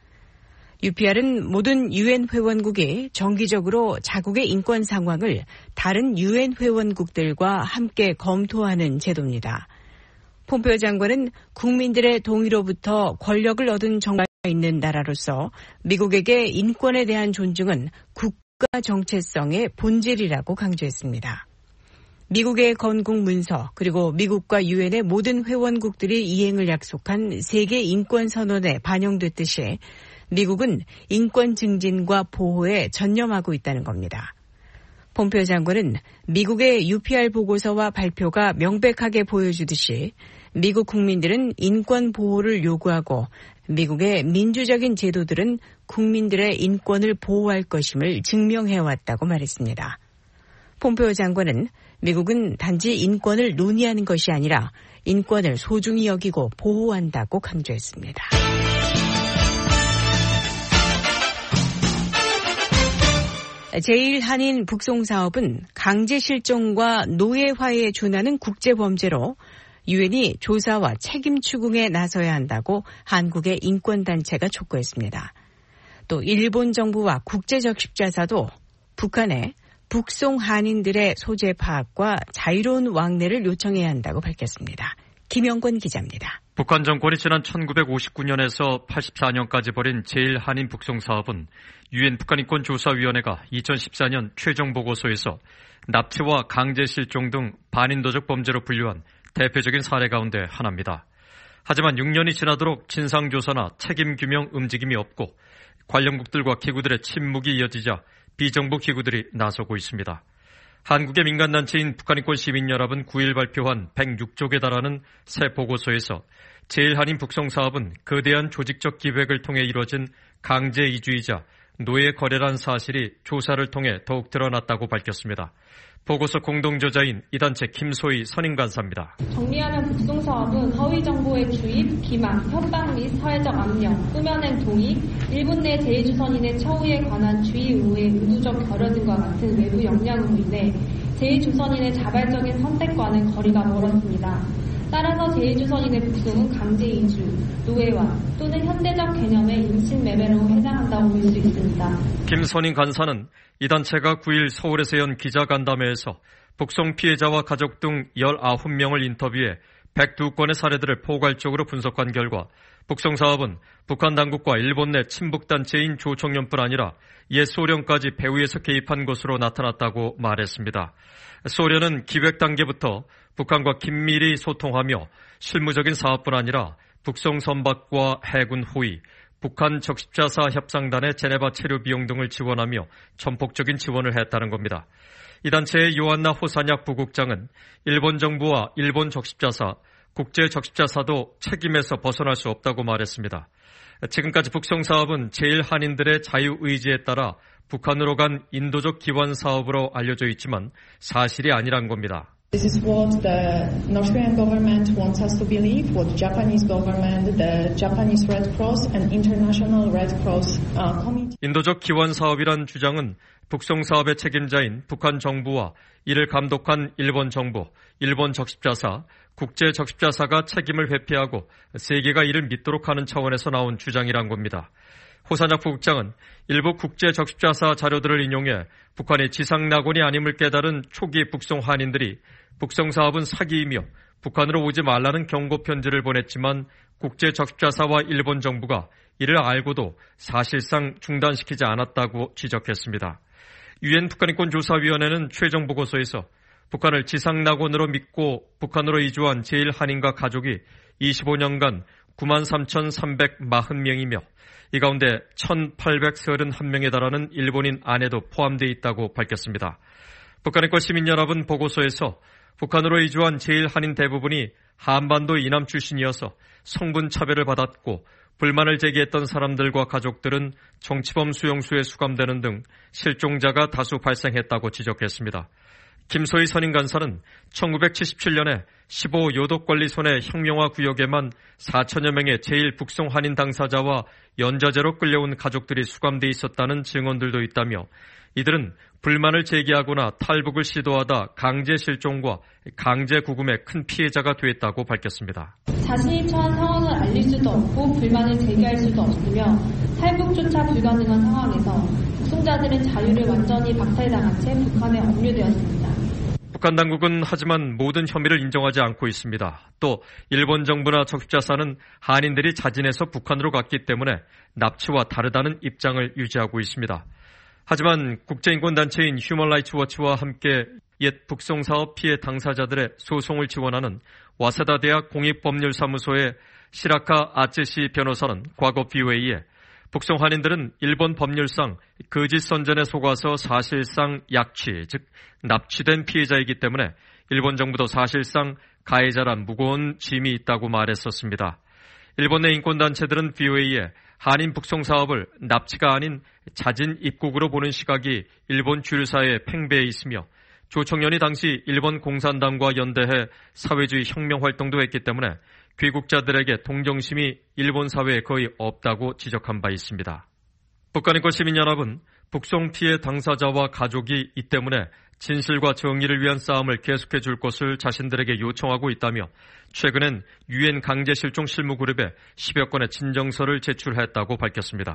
유피알은 모든 유엔 회원국이 정기적으로 자국의 인권 상황을 다른 유엔 회원국들과 함께 검토하는 제도입니다. 폼페오 장관은 국민들의 동의로부터 권력을 얻은 정가가 있는 나라로서 미국에게 인권에 대한 존중은 국가 정체성의 본질이라고 강조했습니다. 미국의 건국 문서 그리고 미국과 유엔의 모든 회원국들이 이행을 약속한 세계 인권 선언에 반영됐듯이 미국은 인권 증진과 보호에 전념하고 있다는 겁니다. 폼페오 장관은 미국의 유피알 보고서와 발표가 명백하게 보여주듯이 미국 국민들은 인권 보호를 요구하고 미국의 민주적인 제도들은 국민들의 인권을 보호할 것임을 증명해왔다고 말했습니다. 폼페오 장관은 미국은 단지 인권을 논의하는 것이 아니라 인권을 소중히 여기고 보호한다고 강조했습니다. 제일 한인 북송사업은 강제 실종과 노예화에 준하는 국제범죄로 유엔이 조사와 책임 추궁에 나서야 한다고 한국의 인권단체가 촉구했습니다. 또 일본 정부와 국제적 십자사도 북한에 북송 한인들의 소재 파악과 자유로운 왕래를 요청해야 한다고 밝혔습니다. 김영권 기자입니다. 북한 정권이 지난 천구백오십구 년에서 팔십사 년까지 벌인 제일 한인 북송 사업은 유엔 북한인권조사위원회가 이천십사 년 최종 보고서에서 납치와 강제 실종 등 반인도적 범죄로 분류한 대표적인 사례 가운데 하나입니다. 하지만 육 년이 지나도록 진상조사나 책임규명 움직임이 없고 관련국들과 기구들의 침묵이 이어지자 비정부 기구들이 나서고 있습니다. 한국의 민간단체인 북한인권시민연합은 구 일 발표한 백육 쪽에 달하는 새 보고서에서 제일 한인 북송 사업은 거대한 조직적 기획을 통해 이뤄진 강제 이주이자 노예 거래란 사실이 조사를 통해 더욱 드러났다고 밝혔습니다. 보고서 공동저자인 이 단체 김소희 선임간사입니다. 정리하면 북송 사업은 허위 정보의 주입, 기망, 협박 및 사회적 압력, 꾸며낸 동의, 일본 내 제일조선인의 처우에 관한 주의 의무의 의도적 결여 등과 같은 외부 역량으로 인해 제일조선인의 자발적인 선택과는 거리가 멀었습니다. 따라서 제일조선인의 북송은 강제 이주, 노예화 또는 현대적 개념의 인신매매로 해당한다고 볼 수 있습니다. 김선인 간사는 이 단체가 구 일 서울에서 연 기자간담회에서 북송 피해자와 가족 등 열아홉 명을 인터뷰해 백이 건의 사례들을 포괄적으로 분석한 결과 북송 사업은 북한 당국과 일본 내 친북단체인 조총련뿐 아니라 옛 소련까지 배후에서 개입한 것으로 나타났다고 말했습니다. 소련은 기획 단계부터 북한과 긴밀히 소통하며 실무적인 사업뿐 아니라 북송 선박과 해군 호위, 북한 적십자사 협상단의 제네바 체류 비용 등을 지원하며 전폭적인 지원을 했다는 겁니다. 이 단체의 요한나 호사냐 부국장은 일본 정부와 일본 적십자사, 국제 적십자사도 책임에서 벗어날 수 없다고 말했습니다. 지금까지 북송 사업은 제일 한인들의 자유의지에 따라 북한으로 간 인도적 기원 사업으로 알려져 있지만 사실이 아니란 겁니다. This is what the North Korean government wants us to believe, what the Japanese government, the Japanese Red Cross and International Red Cross uh, Committee. 인도적 기원 사업이란 주장은 북송 사업의 책임자인 북한 정부와 이를 감독한 일본 정부, 일본 적십자사, 국제 적십자사가 책임을 회피하고 세계가 이를 믿도록 하는 차원에서 나온 주장이란 겁니다. 호사냐 부국장은 일부 국제 적십자사 자료들을 인용해 북한의 지상 낙원이 아님을 깨달은 초기 북송 한인들이 북송 사업은 사기이며 북한으로 오지 말라는 경고 편지를 보냈지만 국제 적십자사와 일본 정부가 이를 알고도 사실상 중단시키지 않았다고 지적했습니다. 유엔 북한인권조사위원회는 최종 보고서에서 북한을 지상 낙원으로 믿고 북한으로 이주한 제일 한인과 가족이 이십오 년간 구만 삼천삼백사십 명이며 이 가운데 천팔백삼십일 명에 달하는 일본인 아내도 포함되어 있다고 밝혔습니다. 북한인권 시민연합은 보고서에서 북한으로 이주한 제일 한인 대부분이 한반도 이남 출신이어서 성분 차별을 받았고 불만을 제기했던 사람들과 가족들은 정치범 수용소에 수감되는 등 실종자가 다수 발생했다고 지적했습니다. 김소희 선임간사는 천구백칠십칠 년에 십오 요독관리소내 혁명화 구역에만 사천여 명의 제일 북송 한인 당사자와 연좌제로 끌려온 가족들이 수감돼 있었다는 증언들도 있다며 이들은 불만을 제기하거나 탈북을 시도하다 강제 실종과 강제 구금의 큰 피해자가 됐다고 밝혔습니다. 자신이 처한 상황을 알릴 수도 없고 불만을 제기할 수도 없으며 탈북조차 불가능한 상황에서 북송자들은 자유를 완전히 박탈당한 채 북한에 억류되었습니다. 북한 당국은 하지만 모든 혐의를 인정하지 않고 있습니다. 또 일본 정부나 적십자사는 한인들이 자진해서 북한으로 갔기 때문에 납치와 다르다는 입장을 유지하고 있습니다. 하지만 국제인권단체인 휴먼라이츠 워치와 함께 옛 북송사업 피해 당사자들의 소송을 지원하는 와세다 대학 공익법률사무소의 시라카 아츠시 변호사는 과거 비오에이에 북송 한인들은 일본 법률상 거짓 선전에 속아서 사실상 약취, 즉 납치된 피해자이기 때문에 일본 정부도 사실상 가해자란 무거운 짐이 있다고 말했었습니다. 일본 내 인권단체들은 비오에이에 한인 북송 사업을 납치가 아닌 자진 입국으로 보는 시각이 일본 주류사회에 팽배해 있으며 조총련이 당시 일본 공산당과 연대해 사회주의 혁명 활동도 했기 때문에 귀국자들에게 동정심이 일본 사회에 거의 없다고 지적한 바 있습니다. 북한인권 시민연합은 북송 피해 당사자와 가족이 이 때문에 진실과 정의를 위한 싸움을 계속해 줄 것을 자신들에게 요청하고 있다며 최근엔 유엔 강제실종 실무그룹에 십여 건의 진정서를 제출했다고 밝혔습니다.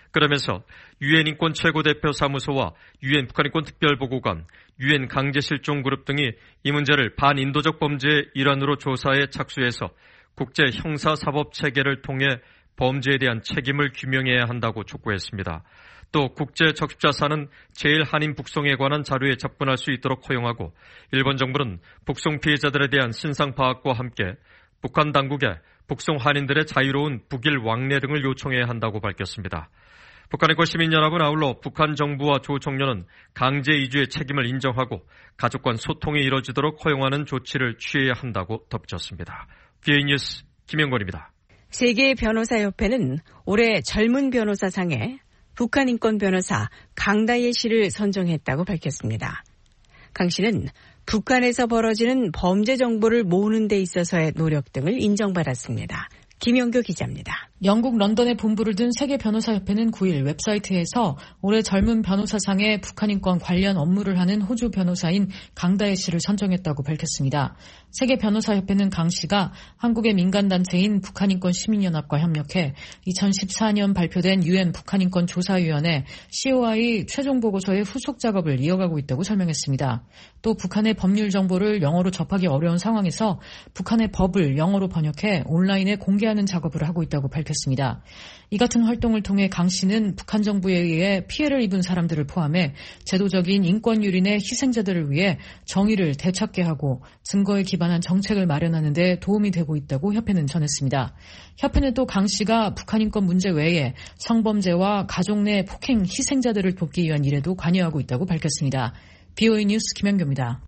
그러면서 유엔 인권 최고대표 사무소와 유엔 북한인권 특별보고관, 유엔 강제실종그룹 등이 이 문제를 반인도적 범죄의 일환으로 조사에 착수해서 국제 형사사법체계를 통해 범죄에 대한 책임을 규명해야 한다고 촉구했습니다. 또 국제적십자사는 제일 한인 북송에 관한 자료에 접근할 수 있도록 허용하고 일본 정부는 북송 피해자들에 대한 신상 파악과 함께 북한 당국에 북송 한인들의 자유로운 북일 왕래 등을 요청해야 한다고 밝혔습니다. 북한인권 시민연합은 아울러 북한 정부와 조 총련은 강제 이주의 책임을 인정하고 가족 간 소통이 이뤄지도록 허용하는 조치를 취해야 한다고 덧붙였습니다. 비에이 뉴스 김영권입니다. 세계 변호사협회는 올해 젊은 변호사상에 북한 인권 변호사 강다예 씨를 선정했다고 밝혔습니다. 강 씨는 북한에서 벌어지는 범죄 정보를 모으는 데 있어서의 노력 등을 인정받았습니다. 김영규 기자입니다. 영국 런던에 본부를 둔 세계변호사협회는 구 일 웹사이트에서 올해 젊은 변호사상에 북한인권 관련 업무를 하는 호주 변호사인 강다예 씨를 선정했다고 밝혔습니다. 세계변호사협회는 강 씨가 한국의 민간단체인 북한인권 시민연합과 협력해 이천십사 년 발표된 유엔 북한인권 조사위원회 씨오아이 최종 보고서의 후속 작업을 이어가고 있다고 설명했습니다. 또 북한의 법률 정보를 영어로 접하기 어려운 상황에서 북한의 법을 영어로 번역해 온라인에 공개하는 작업을 하고 있다고 밝혔습니다. 이 같은 활동을 통해 강 씨는 북한 정부에 의해 피해를 입은 사람들을 포함해 제도적인 인권 유린의 희생자들을 위해 정의를 되찾게 하고 증거에 기반한 정책을 마련하는 데 도움이 되고 있다고 협회는 전했습니다. 협회는 또 강 씨가 북한 인권 문제 외에 성범죄와 가족 내 폭행 희생자들을 돕기 위한 일에도 관여하고 있다고 밝혔습니다. 비오이 뉴스 김현규입니다.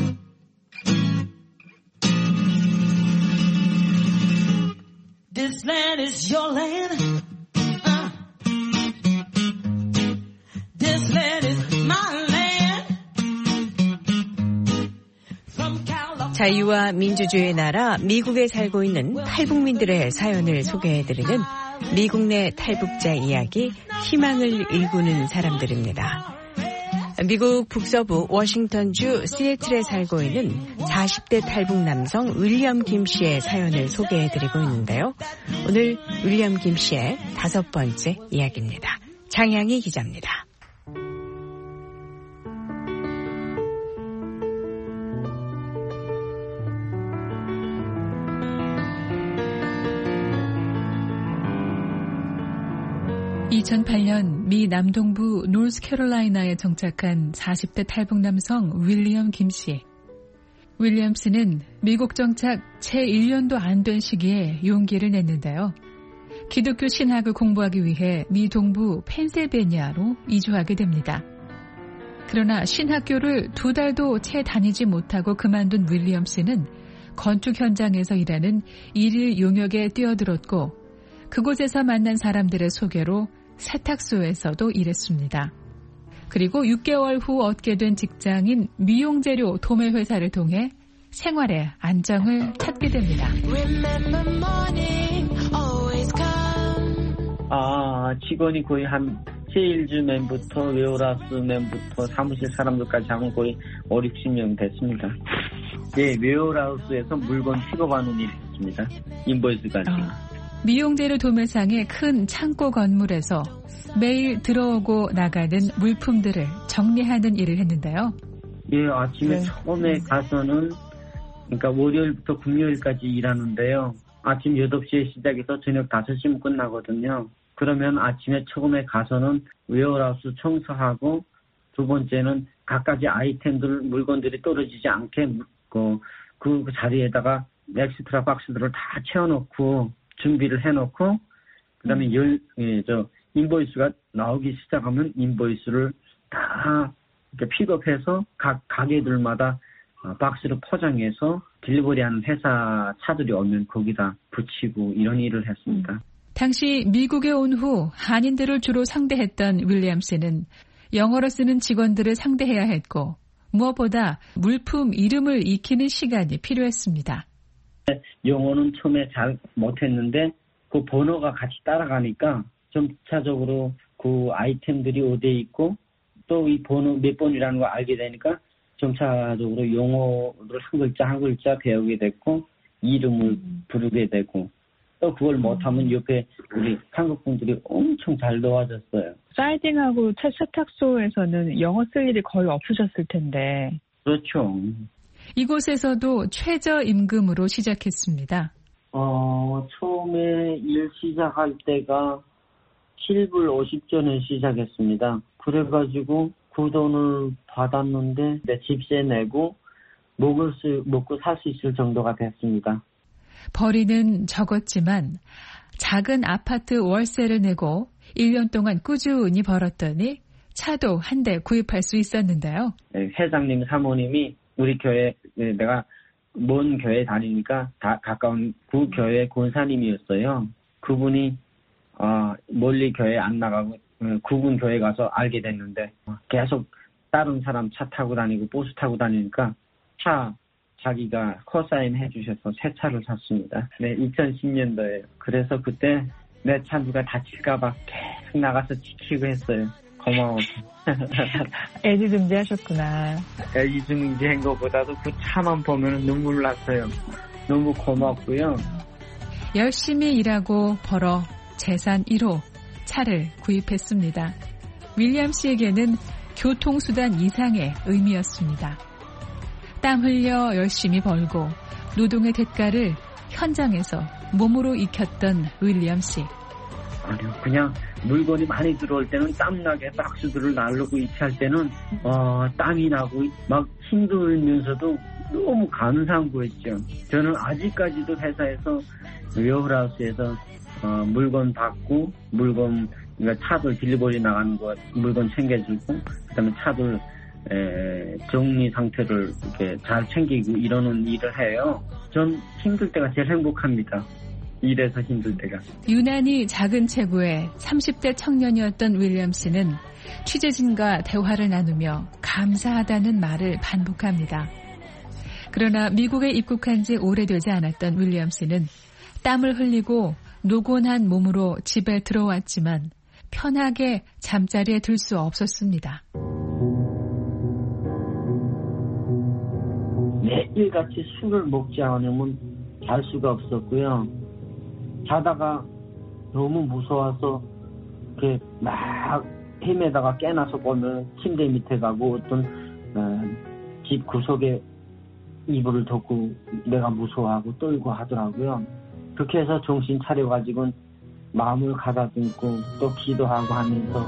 This land is your land. Uh. This land is my land. From California. 자유와 민주주의의 나라 미국에 살고 있는 탈북민들의 사연을 소개해드리는 미국 내 탈북자 이야기, 희망을 일구는 사람들입니다. 미국 북서부 워싱턴주 시애틀에 살고 있는 사십 대 탈북 남성 윌리엄 김 씨의 사연을 소개해드리고 있는데요. 오늘 윌리엄 김 씨의 다섯 번째 이야기입니다. 장향희 기자입니다. 이천팔 년 미 남동부 노스캐롤라이나에 정착한 사십 대 탈북 남성 윌리엄 김 씨. 윌리엄 씨는 미국 정착 채 일 년도 안 된 시기에 용기를 냈는데요. 기독교 신학을 공부하기 위해 미 동부 펜실베니아로 이주하게 됩니다. 그러나 신학교를 두 달도 채 다니지 못하고 그만둔 윌리엄 씨는 건축 현장에서 일하는 일일 용역에 뛰어들었고 그곳에서 만난 사람들의 소개로 세탁소에서도 일했습니다. 그리고 육 개월 후 얻게 된 직장인 미용재료 도매 회사를 통해 생활의 안정을 찾게 됩니다. 아, 직원이 거의 한 세일즈맨부터 웨어하우스맨부터 사무실 사람들까지 하면 거의 오십, 육십 명 됐습니다. 예, 웨어하우스에서 물건 픽업하는 일이 있습니다. 인보이스까지. 아. 미용재료 도매상의 큰 창고 건물에서 매일 들어오고 나가는 물품들을 정리하는 일을 했는데요. 예, 아침에 네. 처음에 가서는 그러니까 월요일부터 금요일까지 일하는데요. 아침 여덟 시에 시작해서 저녁 다섯 시면 끝나거든요. 그러면 아침에 처음에 가서는 웨어하우스 청소하고 두 번째는 각가지 아이템들 물건들이 떨어지지 않게 그, 그 자리에다가 엑스트라 박스들을 다 채워놓고 준비를 해놓고 그다음에 음. 열, 예, 저 인보이스가 나오기 시작하면 인보이스를 다 이렇게 픽업해서 각 가게들마다 박스로 포장해서 딜리버리하는 회사 차들이 오면 거기다 붙이고 이런 일을 했습니다. 음. 당시 미국에 온 후 한인들을 주로 상대했던 윌리엄 씨는 영어로 쓰는 직원들을 상대해야 했고 무엇보다 물품 이름을 익히는 시간이 필요했습니다. 영어는 처음에 잘 못했는데 그 번호가 같이 따라가니까 점차적으로 그 아이템들이 어디에 있고 또 이 번호 몇 번이라는 걸 알게 되니까 점차적으로 영어를 한 글자 한 글자 배우게 됐고 이름을 부르게 되고 또 그걸 못하면 옆에 우리 한국 분들이 엄청 잘 도와줬어요. 사이딩하고 첫 세탁소에서는 영어 쓸 일이 거의 없으셨을 텐데. 그렇죠. 이곳에서도 최저임금으로 시작했습니다. 어, 처음에 일 시작할 때가 칠 불 오십 전에 시작했습니다. 그래가지고 그 돈을 받았는데 내 집세 내고 먹을 수, 먹고 살 수 있을 정도가 됐습니다. 벌이는 적었지만 작은 아파트 월세를 내고 일 년 동안 꾸준히 벌었더니 차도 한 대 구입할 수 있었는데요. 네, 회장님 사모님이 우리 교회, 네, 내가 먼 교회 다니니까 다 가까운 그 교회 권사님이었어요. 그분이 어, 멀리 교회 안 나가고 구군 교회 가서 알게 됐는데 계속 다른 사람 차 타고 다니고 버스 타고 다니니까 차 자기가 코사인 해주셔서 새 차를 샀습니다. 네, 이천십 년도에. 그래서 그때 내 차 누가 다칠까봐 계속 나가서 지키고 했어요. 고마워. 애지중지하셨구나. 애지중지한 것보다도 그 차만 보면 눈물 났어요. 너무 고맙고요. 열심히 일하고 벌어 재산 일 호 차를 구입했습니다. 윌리엄 씨에게는 교통수단 이상의 의미였습니다. 땀 흘려 열심히 벌고 노동의 대가를 현장에서 몸으로 익혔던 윌리엄 씨. 아니요, 그냥 물건이 많이 들어올 때는 땀나게 박스들을 나르고 이치할 때는 어, 땀이 나고 막 힘들면서도 너무 감사한 거였죠. 저는 아직까지도 회사에서 웨어하우스에서 어, 물건 받고 물건 그러니까 차들 딜리버리 나가는 거 물건 챙겨주고 그다음에 차들 에, 정리 상태를 이렇게 잘 챙기고 이러는 일을 해요. 전 힘들 때가 제일 행복합니다. 일해서 힘들 때가. 유난히 작은 체구의 삼십 대 청년이었던 윌리엄 씨는 취재진과 대화를 나누며 감사하다는 말을 반복합니다. 그러나 미국에 입국한 지 오래되지 않았던 윌리엄 씨는 땀을 흘리고 노곤한 몸으로 집에 들어왔지만 편하게 잠자리에 들 수 없었습니다. 매일같이 술을 먹지 않으면 잘 수가 없었고요. 자다가 너무 무서워서 이렇게 막 헤매다가 깨나서 보면 침대 밑에 가고 어떤 어, 집 구석에 이불을 덮고 내가 무서워하고 떨고 하더라고요. 그렇게 해서 정신 차려가지고 마음을 가다듬고 또 기도하고 하면서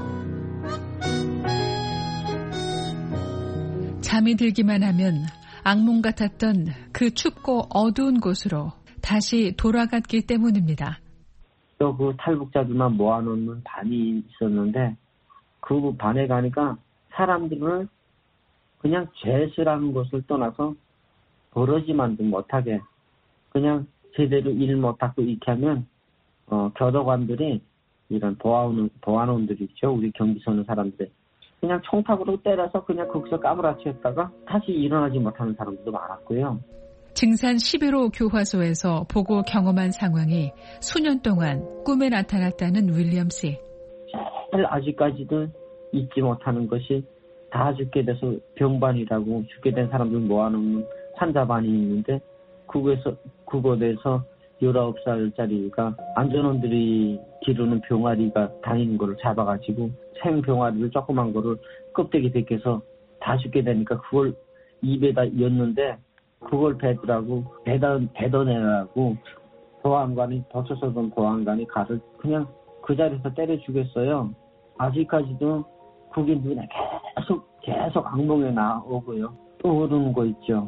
잠이 들기만 하면 악몽 같았던 그 춥고 어두운 곳으로 다시 돌아갔기 때문입니다. 또 그 탈북자들만 모아놓는 반이 있었는데 그 반에 가니까 사람들을 그냥 죄수라는 것을 떠나서 버러지만도 못하게 그냥 제대로 일 못하고 이렇게 하면 어, 교도관들이 이런 보안원, 보안원들이 있죠. 우리 경비 서는 사람들 그냥 총탁으로 때려서 그냥 거기서 까무라치였다가 다시 일어나지 못하는 사람들도 많았고요. 증산 십일 호 교화소에서 보고 경험한 상황이 수년 동안 꿈에 나타났다는 윌리엄 씨. 제일 아직까지도 잊지 못하는 것이 다 죽게 돼서 병반이라고 죽게 된 사람들 모아놓는 환자반이 있는데 그곳에서, 그곳에서 열아홉 살짜리가 안전원들이 기르는 병아리가 다니는 거를 잡아가지고 생병아리를 조그만 거를 껍데기 벗겨서 다 죽게 되니까 그걸 입에다 였는데 그걸 배더라고 배다, 배더내라고 보안관이 버쳐서던 보안관이 가를 그냥 그 자리에서 때려 죽였어요. 아직까지도 그게 눈에 계속 계속 악몽에 나오고요. 떠오르는 거 있죠.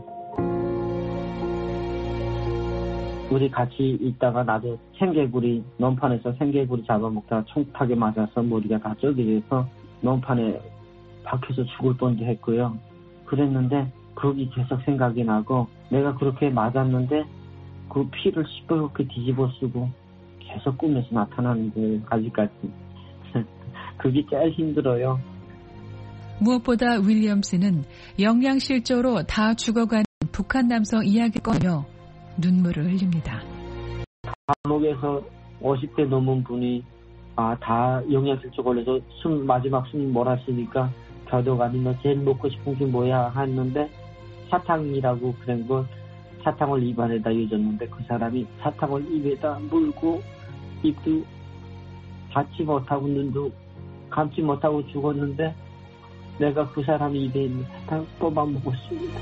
우리 같이 있다가 나도 생개구리 논판에서 생개구리 잡아먹다가 총탁에 맞아서 머리가 다 쪄게 돼서 논판에 박혀서 죽을 뻔도 했고요. 그랬는데 거기 계속 생각이 나고 내가 그렇게 맞았는데 그 피를 시뻘겋게 뒤집어 쓰고 계속 꿈에서 나타나는 거예요. 아직까지. 그게 제일 힘들어요. 무엇보다 윌리엄 씨는 영양실조로 다 죽어가는 북한 남성 이야기를 꺼내며 눈물을 흘립니다. 감옥에서 오십 대 넘은 분이 아, 다 영양실조 걸려서 숨, 마지막 숨 몰았으니까 교도관이 너 제일 먹고 싶은 게 뭐야 했는데 사탕이라고 그런 걸 사탕을 입안에다 유줬는데 그 사람이 사탕을 입에다 물고 입도 닫지 못하고 눈도 감지 못하고 죽었는데 내가 그 사람이 입에 있는 사탕을 뽑아 먹었습니다.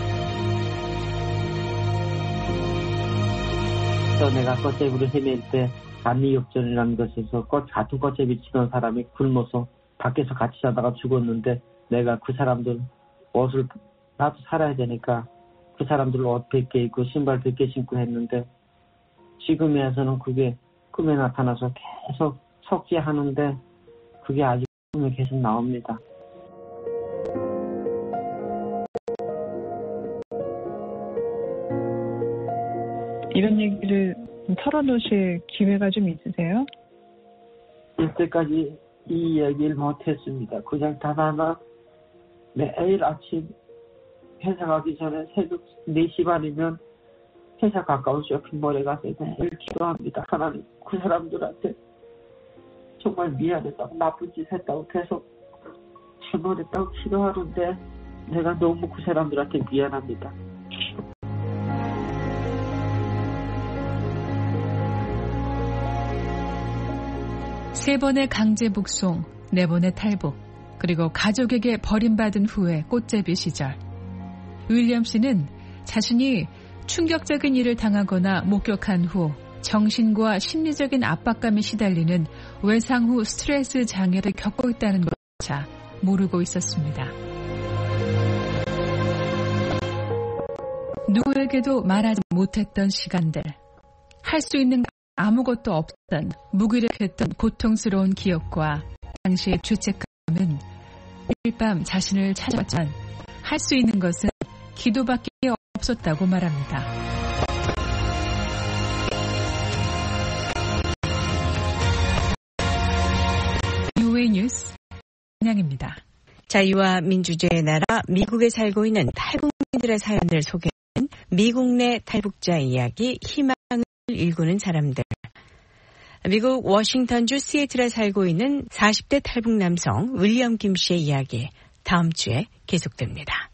또 내가 꽃제비로 헤맬 때 감리역전이라는 것에서 꽃, 같은 꽃제비 치던 사람이 굶어서 밖에서 같이 자다가 죽었는데 내가 그 사람들 옷을 나도 살아야 되니까 그 사람들 옷 백 개 입고 신발 백 개 신고 했는데 지금에서는 그게 꿈에 나타나서 계속 속죄하는데 그게 아직 꿈에 계속 나옵니다. 이런 얘기를 털어놓으실 기회가 좀 있으세요? 이때까지 이 얘기를 못했습니다. 그냥 단 하나 매일 아침 회사 가기 전에 새벽 네 시 반이면 회사 가까운 쇼핑몰에 가서 매일 기도합니다. 하나님 그 사람들한테 정말 미안했다고 나쁜 짓 했다고 계속 잘못했다고 기도하는데 내가 너무 그 사람들한테 미안합니다. 세 번의 강제 북송, 네 번의 탈북, 그리고 가족에게 버림받은 후의 꽃제비 시절. 윌리엄 씨는 자신이 충격적인 일을 당하거나 목격한 후 정신과 심리적인 압박감에 시달리는 외상 후 스트레스 장애를 겪고 있다는 것조차 모르고 있었습니다. 누구에게도 말하지 못했던 시간들, 할 수 있는 아무것도 없던 무기력했던 고통스러운 기억과 당시의 죄책감은 매일 밤 자신을 찾아왔지만 할 수 있는 것은 기도밖에 없었다고 말합니다. 유에이 뉴스 안양입니다. 자유와 민주주의의 나라 미국에 살고 있는 탈북민들의 사연을 소개하는 미국 내 탈북자 이야기, 희망을 일구는 사람들. 미국 워싱턴주 시애틀에 살고 있는 사십 대 탈북 남성 윌리엄 김 씨의 이야기, 다음 주에 계속됩니다.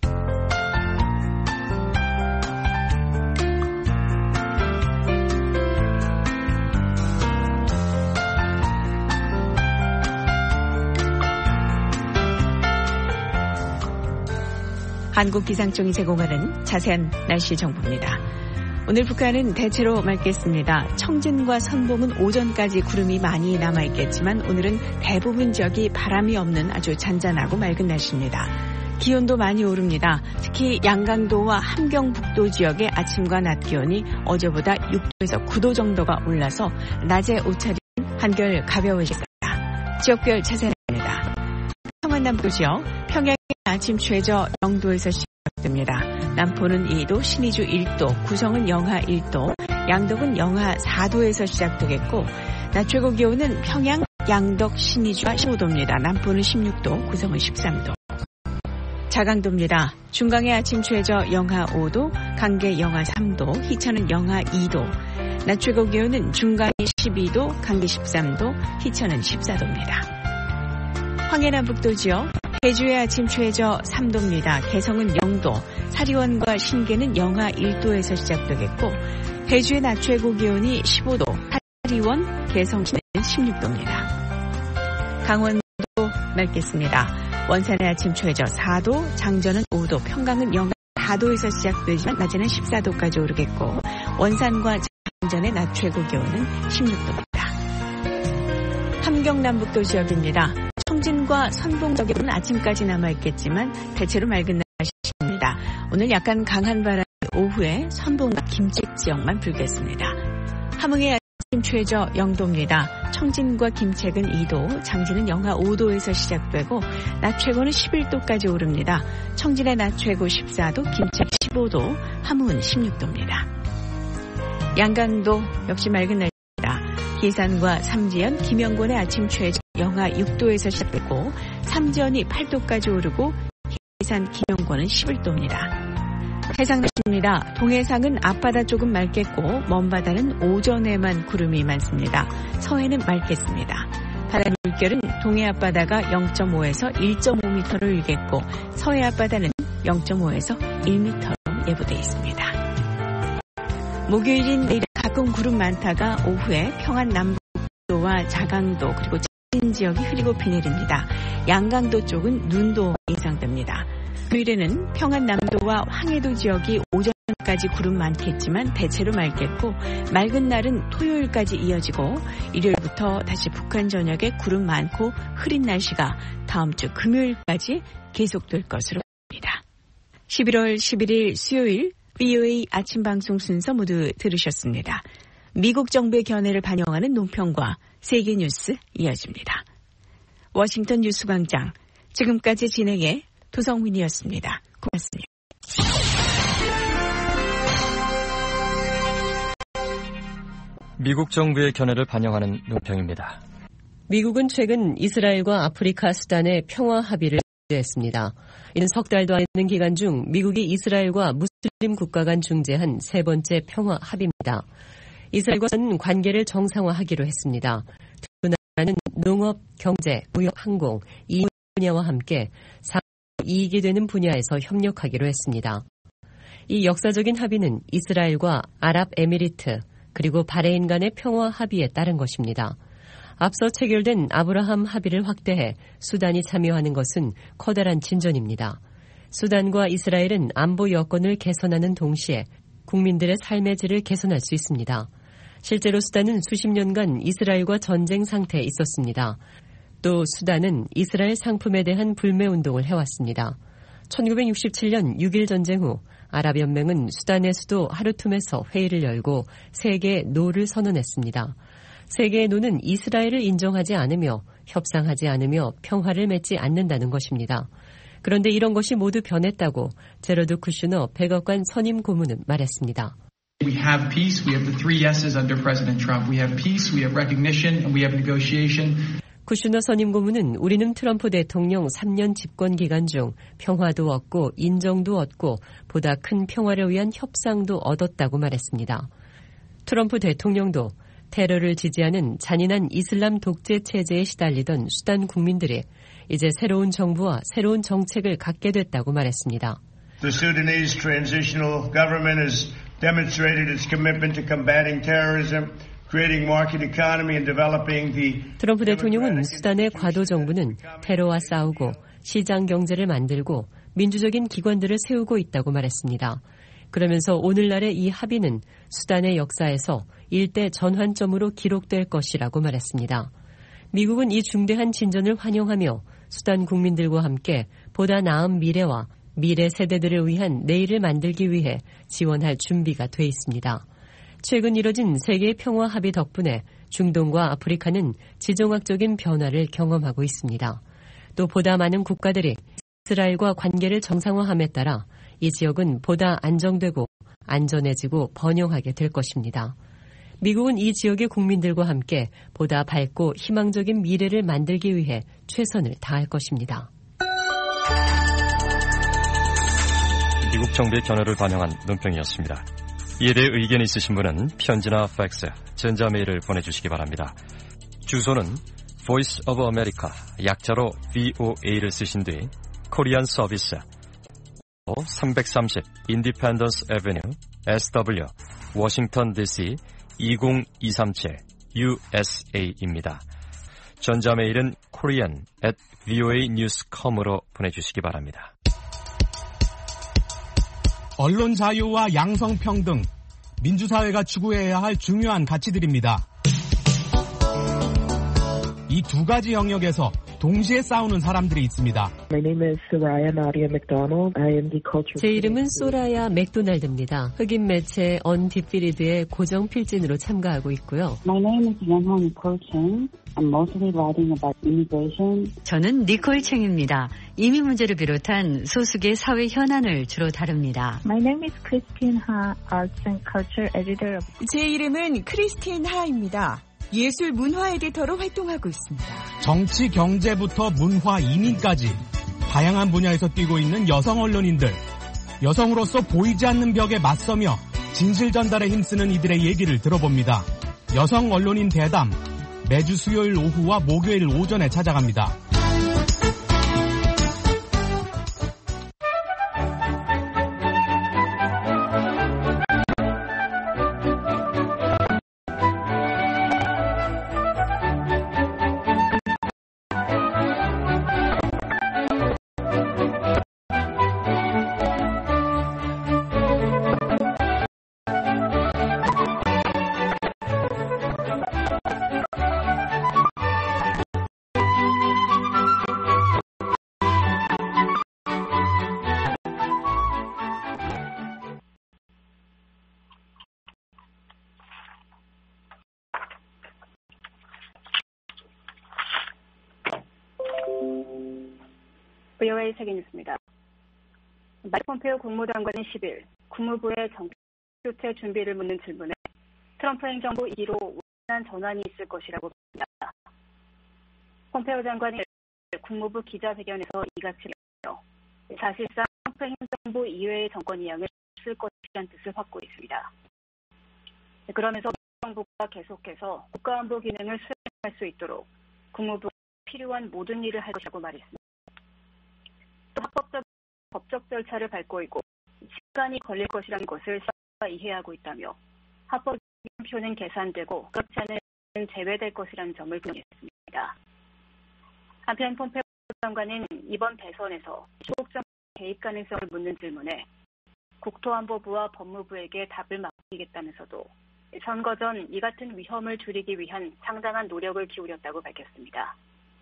한국기상청이 제공하는 자세한 날씨 정보입니다. 오늘 북한은 대체로 맑겠습니다. 청진과 선봉은 오전까지 구름이 많이 남아있겠지만 오늘은 대부분 지역이 바람이 없는 아주 잔잔하고 맑은 날씨입니다. 기온도 많이 오릅니다. 특히 양강도와 함경북도 지역의 아침과 낮 기온이 어제보다 육 도에서 구 도 정도가 올라서 낮에 옷차림은 한결 가벼워졌습니다. 지역별 자세합니다. 평안남도 지역, 평양의 아침 최저 영 도에서 시작됩니다. 남포는 이 도, 신의주 일 도, 구성은 영하 일 도, 양덕은 영하 사 도에서 시작되겠고 낮 최고 기온은 평양, 양덕, 신의주가 십오 도입니다. 남포는 십육 도, 구성은 십삼 도. 자강도입니다. 중강의 아침 최저 영하 오 도, 강계 영하 삼 도, 희천은 영하 이 도. 낮 최고 기온은 중강이 십이 도, 강계 십삼 도, 희천은 십사 도입니다. 황해남북도 지역, 해주의 아침 최저 삼 도입니다. 개성은 영 도, 사리원과 신계는 영하 일 도에서 시작되겠고 해주의 낮 최고 기온이 십오 도, 사리원, 개성시는 십육 도입니다. 강원도 맑겠습니다. 원산의 아침 최저 사 도, 장전은 오 도, 평강은 영하 사 도에서 시작되지만 낮에는 십사 도까지 오르겠고 원산과 장전의 낮 최고 기온은 십육 도입니다. 함경남북도 지역입니다. 청진과 선봉 지역은 아침까지 남아있겠지만 대체로 맑은 날씨입니다. 오늘 약간 강한 바람이 오후에 선봉과 김책 지역만 불겠습니다. 함흥의 아침 최저 영 도입니다. 청진과 김책은 이 도, 장진은 영하 오 도에서 시작되고 낮 최고는 십일 도까지 오릅니다. 청진의 낮 최고 십사 도, 김책 십오 도, 함흥은 십육 도입니다. 양강도 역시 맑은 날씨입니다. 기산과 삼지연, 김영권의 아침 최저 영하 육 도에서 시작되고 삼지연이 팔 도까지 오르고 기산, 김영권은 십일 도입니다. 해상 날씨입니다. 동해상은 앞바다 조금 맑겠고 먼바다는 오전에만 구름이 많습니다. 서해는 맑겠습니다. 바다 물결은 동해 앞바다가 영 점 오에서 일 점 오 미터를 일겠고 서해 앞바다는 영 점 오에서 일 미터로 예보되어 있습니다. 목요일인 내일 가끔 구름 많다가 오후에 평안 남북도와 자강도 그리고 진 지역이 흐리고 비 내립니다. 양강도 쪽은 눈도 예상됩니다. 금요일에는 평안 남도와 황해도 지역이 오전까지 구름 많겠지만 대체로 맑겠고 맑은 날은 토요일까지 이어지고 일요일부터 다시 북한 전역에 구름 많고 흐린 날씨가 다음 주 금요일까지 계속될 것으로 보입니다. 십일월 십일일 수요일 브이오에이 아침 방송 순서 모두 들으셨습니다. 미국 정부의 견해를 반영하는 논평과 세계 뉴스 이어집니다. 워싱턴 뉴스광장 지금까지 진행해 도성민이었습니다. 고맙습니다. 미국 정부의 견해를 반영하는 논평입니다. 미국은 최근 이스라엘과 아프리카 수단의 평화 합의를 했습니다. 이는 석 달도 안 되는 기간 중 미국이 이스라엘과 무슬림 국가 간 중재한 세 번째 평화 합의입니다. 이스라엘과는 관계를 정상화하기로 했습니다. 두 나라는 농업, 경제, 무역, 항공 이 분야와 함께 상호 이익이 되는 분야에서 협력하기로 했습니다. 이 역사적인 합의는 이스라엘과 아랍에미리트 그리고 바레인 간의 평화 합의에 따른 것입니다. 앞서 체결된 아브라함 합의를 확대해 수단이 참여하는 것은 커다란 진전입니다. 수단과 이스라엘은 안보 여건을 개선하는 동시에 국민들의 삶의 질을 개선할 수 있습니다. 실제로 수단은 수십 년간 이스라엘과 전쟁 상태에 있었습니다. 또 수단은 이스라엘 상품에 대한 불매운동을 해왔습니다. 천구백육십칠 년 육 일 전쟁 후 아랍연맹은 수단의 수도 하르툼에서 회의를 열고 세계의 노를 선언했습니다. 세계의 노는 이스라엘을 인정하지 않으며 협상하지 않으며 평화를 맺지 않는다는 것입니다. 그런데 이런 것이 모두 변했다고 제러드 쿠슈너 백악관 선임 고문은 말했습니다. We have peace. We have the three yeses under President Trump. We have peace, we have recognition, and we have negotiation. 쿠슈너 선임 고문은 우리는 트럼프 대통령 삼 년 집권 기간 중 평화도 얻고 인정도 얻고 보다 큰 평화를 위한 협상도 얻었다고 말했습니다. 트럼프 대통령도 테러를 지지하는 잔인한 이슬람 독재 체제에 시달리던 수단 국민들이 이제 새로운 정부와 새로운 정책을 갖게 됐다고 말했습니다. The Sudanese transitional government has demonstrated its commitment to combating terrorism, creating market economy and developing the 트럼프 대통령은 수단의 과도 정부는 테러와 싸우고 시장 경제를 만들고 민주적인 기관들을 세우고 있다고 말했습니다. 그러면서 오늘날의 이 합의는 수단의 역사에서 일대 전환점으로 기록될 것이라고 말했습니다. 미국은 이 중대한 진전을 환영하며 수단 국민들과 함께 보다 나은 미래와 미래 세대들을 위한 내일을 만들기 위해 지원할 준비가 돼 있습니다. 최근 이뤄진 세계 평화 합의 덕분에 중동과 아프리카는 지정학적인 변화를 경험하고 있습니다. 또 보다 많은 국가들이 이스라엘과 관계를 정상화함에 따라 이 지역은 보다 안정되고 안전해지고 번영하게 될 것입니다. 미국은 이 지역의 국민들과 함께 보다 밝고 희망적인 미래를 만들기 위해 최선을 다할 것입니다. 미국 정부의 견해를 반영한 논평이었습니다. 이에 대해 의견이 있으신 분은 편지나 팩스, 전자메일을 보내주시기 바랍니다. 주소는 Voice of America, 약자로 브이오에이를 쓰신 뒤 코리안 서비스 삼백삼십 Independence Avenue, 에스더블유, 워싱턴 디씨 이공이삼칠 유에스에이입니다. 전자메일은 korean at 브이오에이 뉴스 닷컴으로 보내주시기 바랍니다. 언론 자유와 양성평등, 민주사회가 추구해야 할 중요한 가치들입니다. 이 두 가지 영역에서 동시에 싸우는 사람들이 있습니다. My name is Soraya Nadia McDonald. I am the culture. 제 이름은 소라야 맥도날드입니다. 흑인 매체 언디피리드의 고정 필진으로 참가하고 있고요. My name is Young Nicole Chang. I'm mostly writing about immigration. 저는 니콜 챙입니다. 이민 문제를 비롯한 소수의 사회 현안을 주로 다룹니다. My name is Christine Ha, Arts and Culture Editor. 제 이름은 크리스틴 하입니다. 예술 문화 에디터로 활동하고 있습니다. 정치, 경제부터 문화, 이민까지 다양한 분야에서 뛰고 있는 여성 언론인들, 여성으로서 보이지 않는 벽에 맞서며 진실 전달에 힘쓰는 이들의 얘기를 들어봅니다. 여성 언론인 대담, 매주 수요일 오후와 목요일 오전에 찾아갑니다. 브이오에이 세계뉴스입니다. 마이크 폼페이오 국무장관은 십일 국무부의 정책 교체 준비를 묻는 질문에 트럼프 행정부 이 기로 완전한 전환이 있을 것이라고 말했습니다. 폼페이오 장관이 국무부 기자회견에서 이같이 말했며 사실상 트럼프 행정부 이외의 정권 이양을 쓸 것이라는 뜻을 확고했습니다. 그러면서 정부가 계속해서 국가안보 기능을 수행할 수 있도록 국무부가 필요한 모든 일을 할 것이라고 말했습니다. 또 합법적 법적 절차를 밟고 있고 시간이 걸릴 것이라는 것을 이해하고 있다며 합법 표는 계산되고 그렇지 않은 제외될 것이라는 점을 분명했습니다. 한편 폼페이오 장관은 이번 대선에서 조국 정부 개입 가능성을 묻는 질문에 국토안보부와 법무부에게 답을 맡기겠다면서도 선거 전 이 같은 위험을 줄이기 위한 상당한 노력을 기울였다고 밝혔습니다.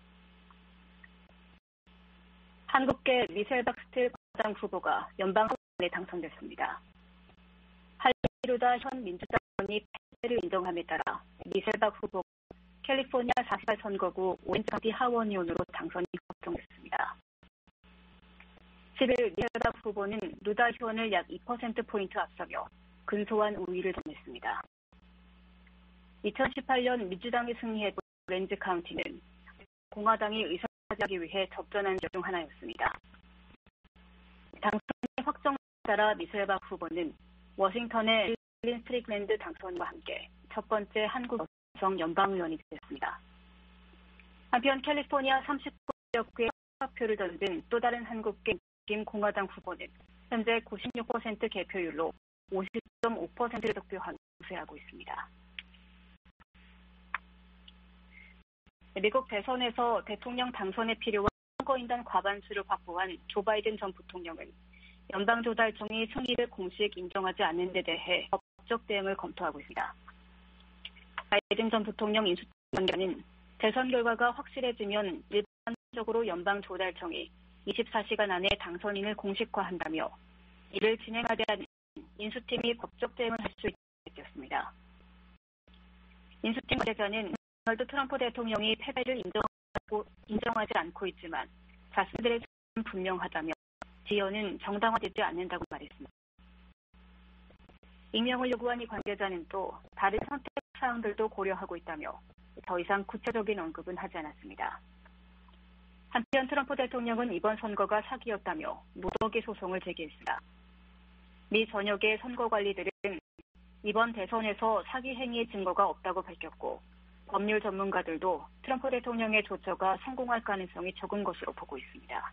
한국계 미셸 박스틸 과장 후보가 연방하원에 당선됐습니다. 할리루다 현 민주당이 패배를 인정함에 따라 미셸 박 후보가 캘리포니아 사십팔 선거구 오렌지 카운티 하원의원으로 당선이 확정됐습니다. 십일 미셸 박 후보는 루다 의원을 약 이 퍼센트포인트 앞서며 근소한 우위를 점했습니다. 이천십팔 년 민주당이 승리했던 오렌지 카운티는 공화당이 의석을 차지하기 위해 접전한 지역 중 하나였습니다. 당선이 확정에 따라 미셸 박 후보는 워싱턴의 린 스트릭랜드 당선과 함께 첫 번째 한국 여성 연방의원이 됐습니다. 한편 캘리포니아 삼십구 지역구의 표를 던진 또 다른 한국계 공화당 후보는 현재 구십육 퍼센트 개표율로 오십 점 오 퍼센트를 득표하며 우세하고 있습니다. 미국 대선에서 대통령 당선에 필요한 선거인단 과반수를 확보한 조 바이든 전 부통령은 연방조달청이 승리를 공식 인정하지 않는 데 대해 법적 대응을 검토하고 있습니다. 바이든 전 부통령 인수위원회는 대선 결과가 확실해지면 일반적으로 연방조달청이 이십사 시간 안에 당선인을 공식화한다며 이를 진행하지 않은 인수팀이 법적 대응을 할 수 있다고 밝혔습니다. 인수팀 관계자는 도널드 트럼프 대통령이 패배를 인정하고, 인정하지 않고 있지만 자신들의 책임은 분명하다며 지연은 정당화되지 않는다고 말했습니다. 익명을 요구한 이 관계자는 또 다른 선택 사항들도 고려하고 있다며 더 이상 구체적인 언급은 하지 않았습니다. 한편 트럼프 대통령은 이번 선거가 사기였다며 무더기 소송을 제기했습니다. 미 전역의 선거관리들은 이번 대선에서 사기 행위의 증거가 없다고 밝혔고 법률 전문가들도 트럼프 대통령의 조처가 성공할 가능성이 적은 것으로 보고 있습니다.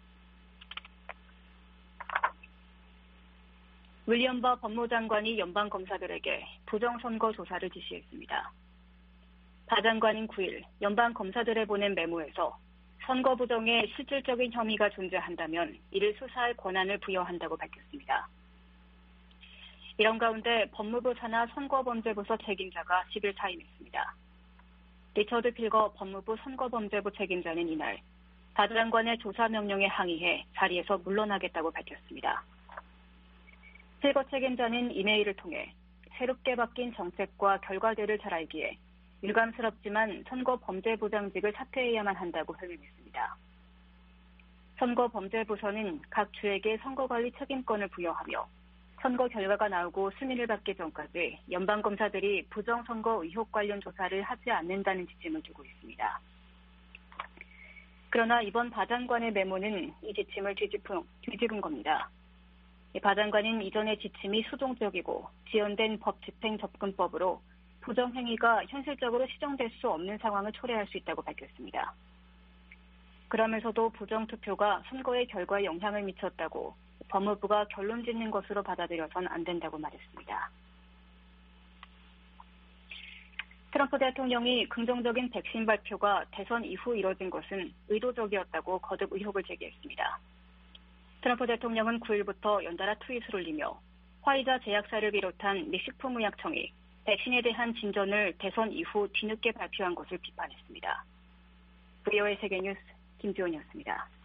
윌리엄 버 법무장관이 연방검사들에게 부정선거 조사를 지시했습니다. 바 장관은 구 일 연방검사들에 보낸 메모에서 선거 부정에 실질적인 혐의가 존재한다면 이를 수사할 권한을 부여한다고 밝혔습니다. 이런 가운데 법무부 산하 선거범죄부서 책임자가 십 일 사임했습니다. 리처드 필거 법무부 선거범죄부 책임자는 이날 바 장관의 조사 명령에 항의해 자리에서 물러나겠다고 밝혔습니다. 필거 책임자는 이메일을 통해 새롭게 바뀐 정책과 결과들을 잘 알기에 유감스럽지만 선거범죄부장직을 사퇴해야만 한다고 설명했습니다. 선거범죄부서는 각 주에게 선거관리 책임권을 부여하며 선거 결과가 나오고 승인을 받기 전까지 연방검사들이 부정선거 의혹 관련 조사를 하지 않는다는 지침을 두고 있습니다. 그러나 이번 바 장관의 메모는 이 지침을 뒤집은, 뒤집은 겁니다. 바 장관은 이전의 지침이 수동적이고 지연된 법 집행 접근법으로 부정행위가 현실적으로 시정될 수 없는 상황을 초래할 수 있다고 밝혔습니다. 그러면서도 부정투표가 선거의 결과에 영향을 미쳤다고 법무부가 결론 짓는 것으로 받아들여선 안 된다고 말했습니다. 트럼프 대통령이 긍정적인 백신 발표가 대선 이후 이뤄진 것은 의도적이었다고 거듭 의혹을 제기했습니다. 트럼프 대통령은 구 일부터 연달아 트윗을 올리며 화이자 제약사를 비롯한 미 식품의약청이 백신에 대한 진전을 대선 이후 뒤늦게 발표한 것을 비판했습니다. 브이오에이 세계뉴스 김지원이었습니다.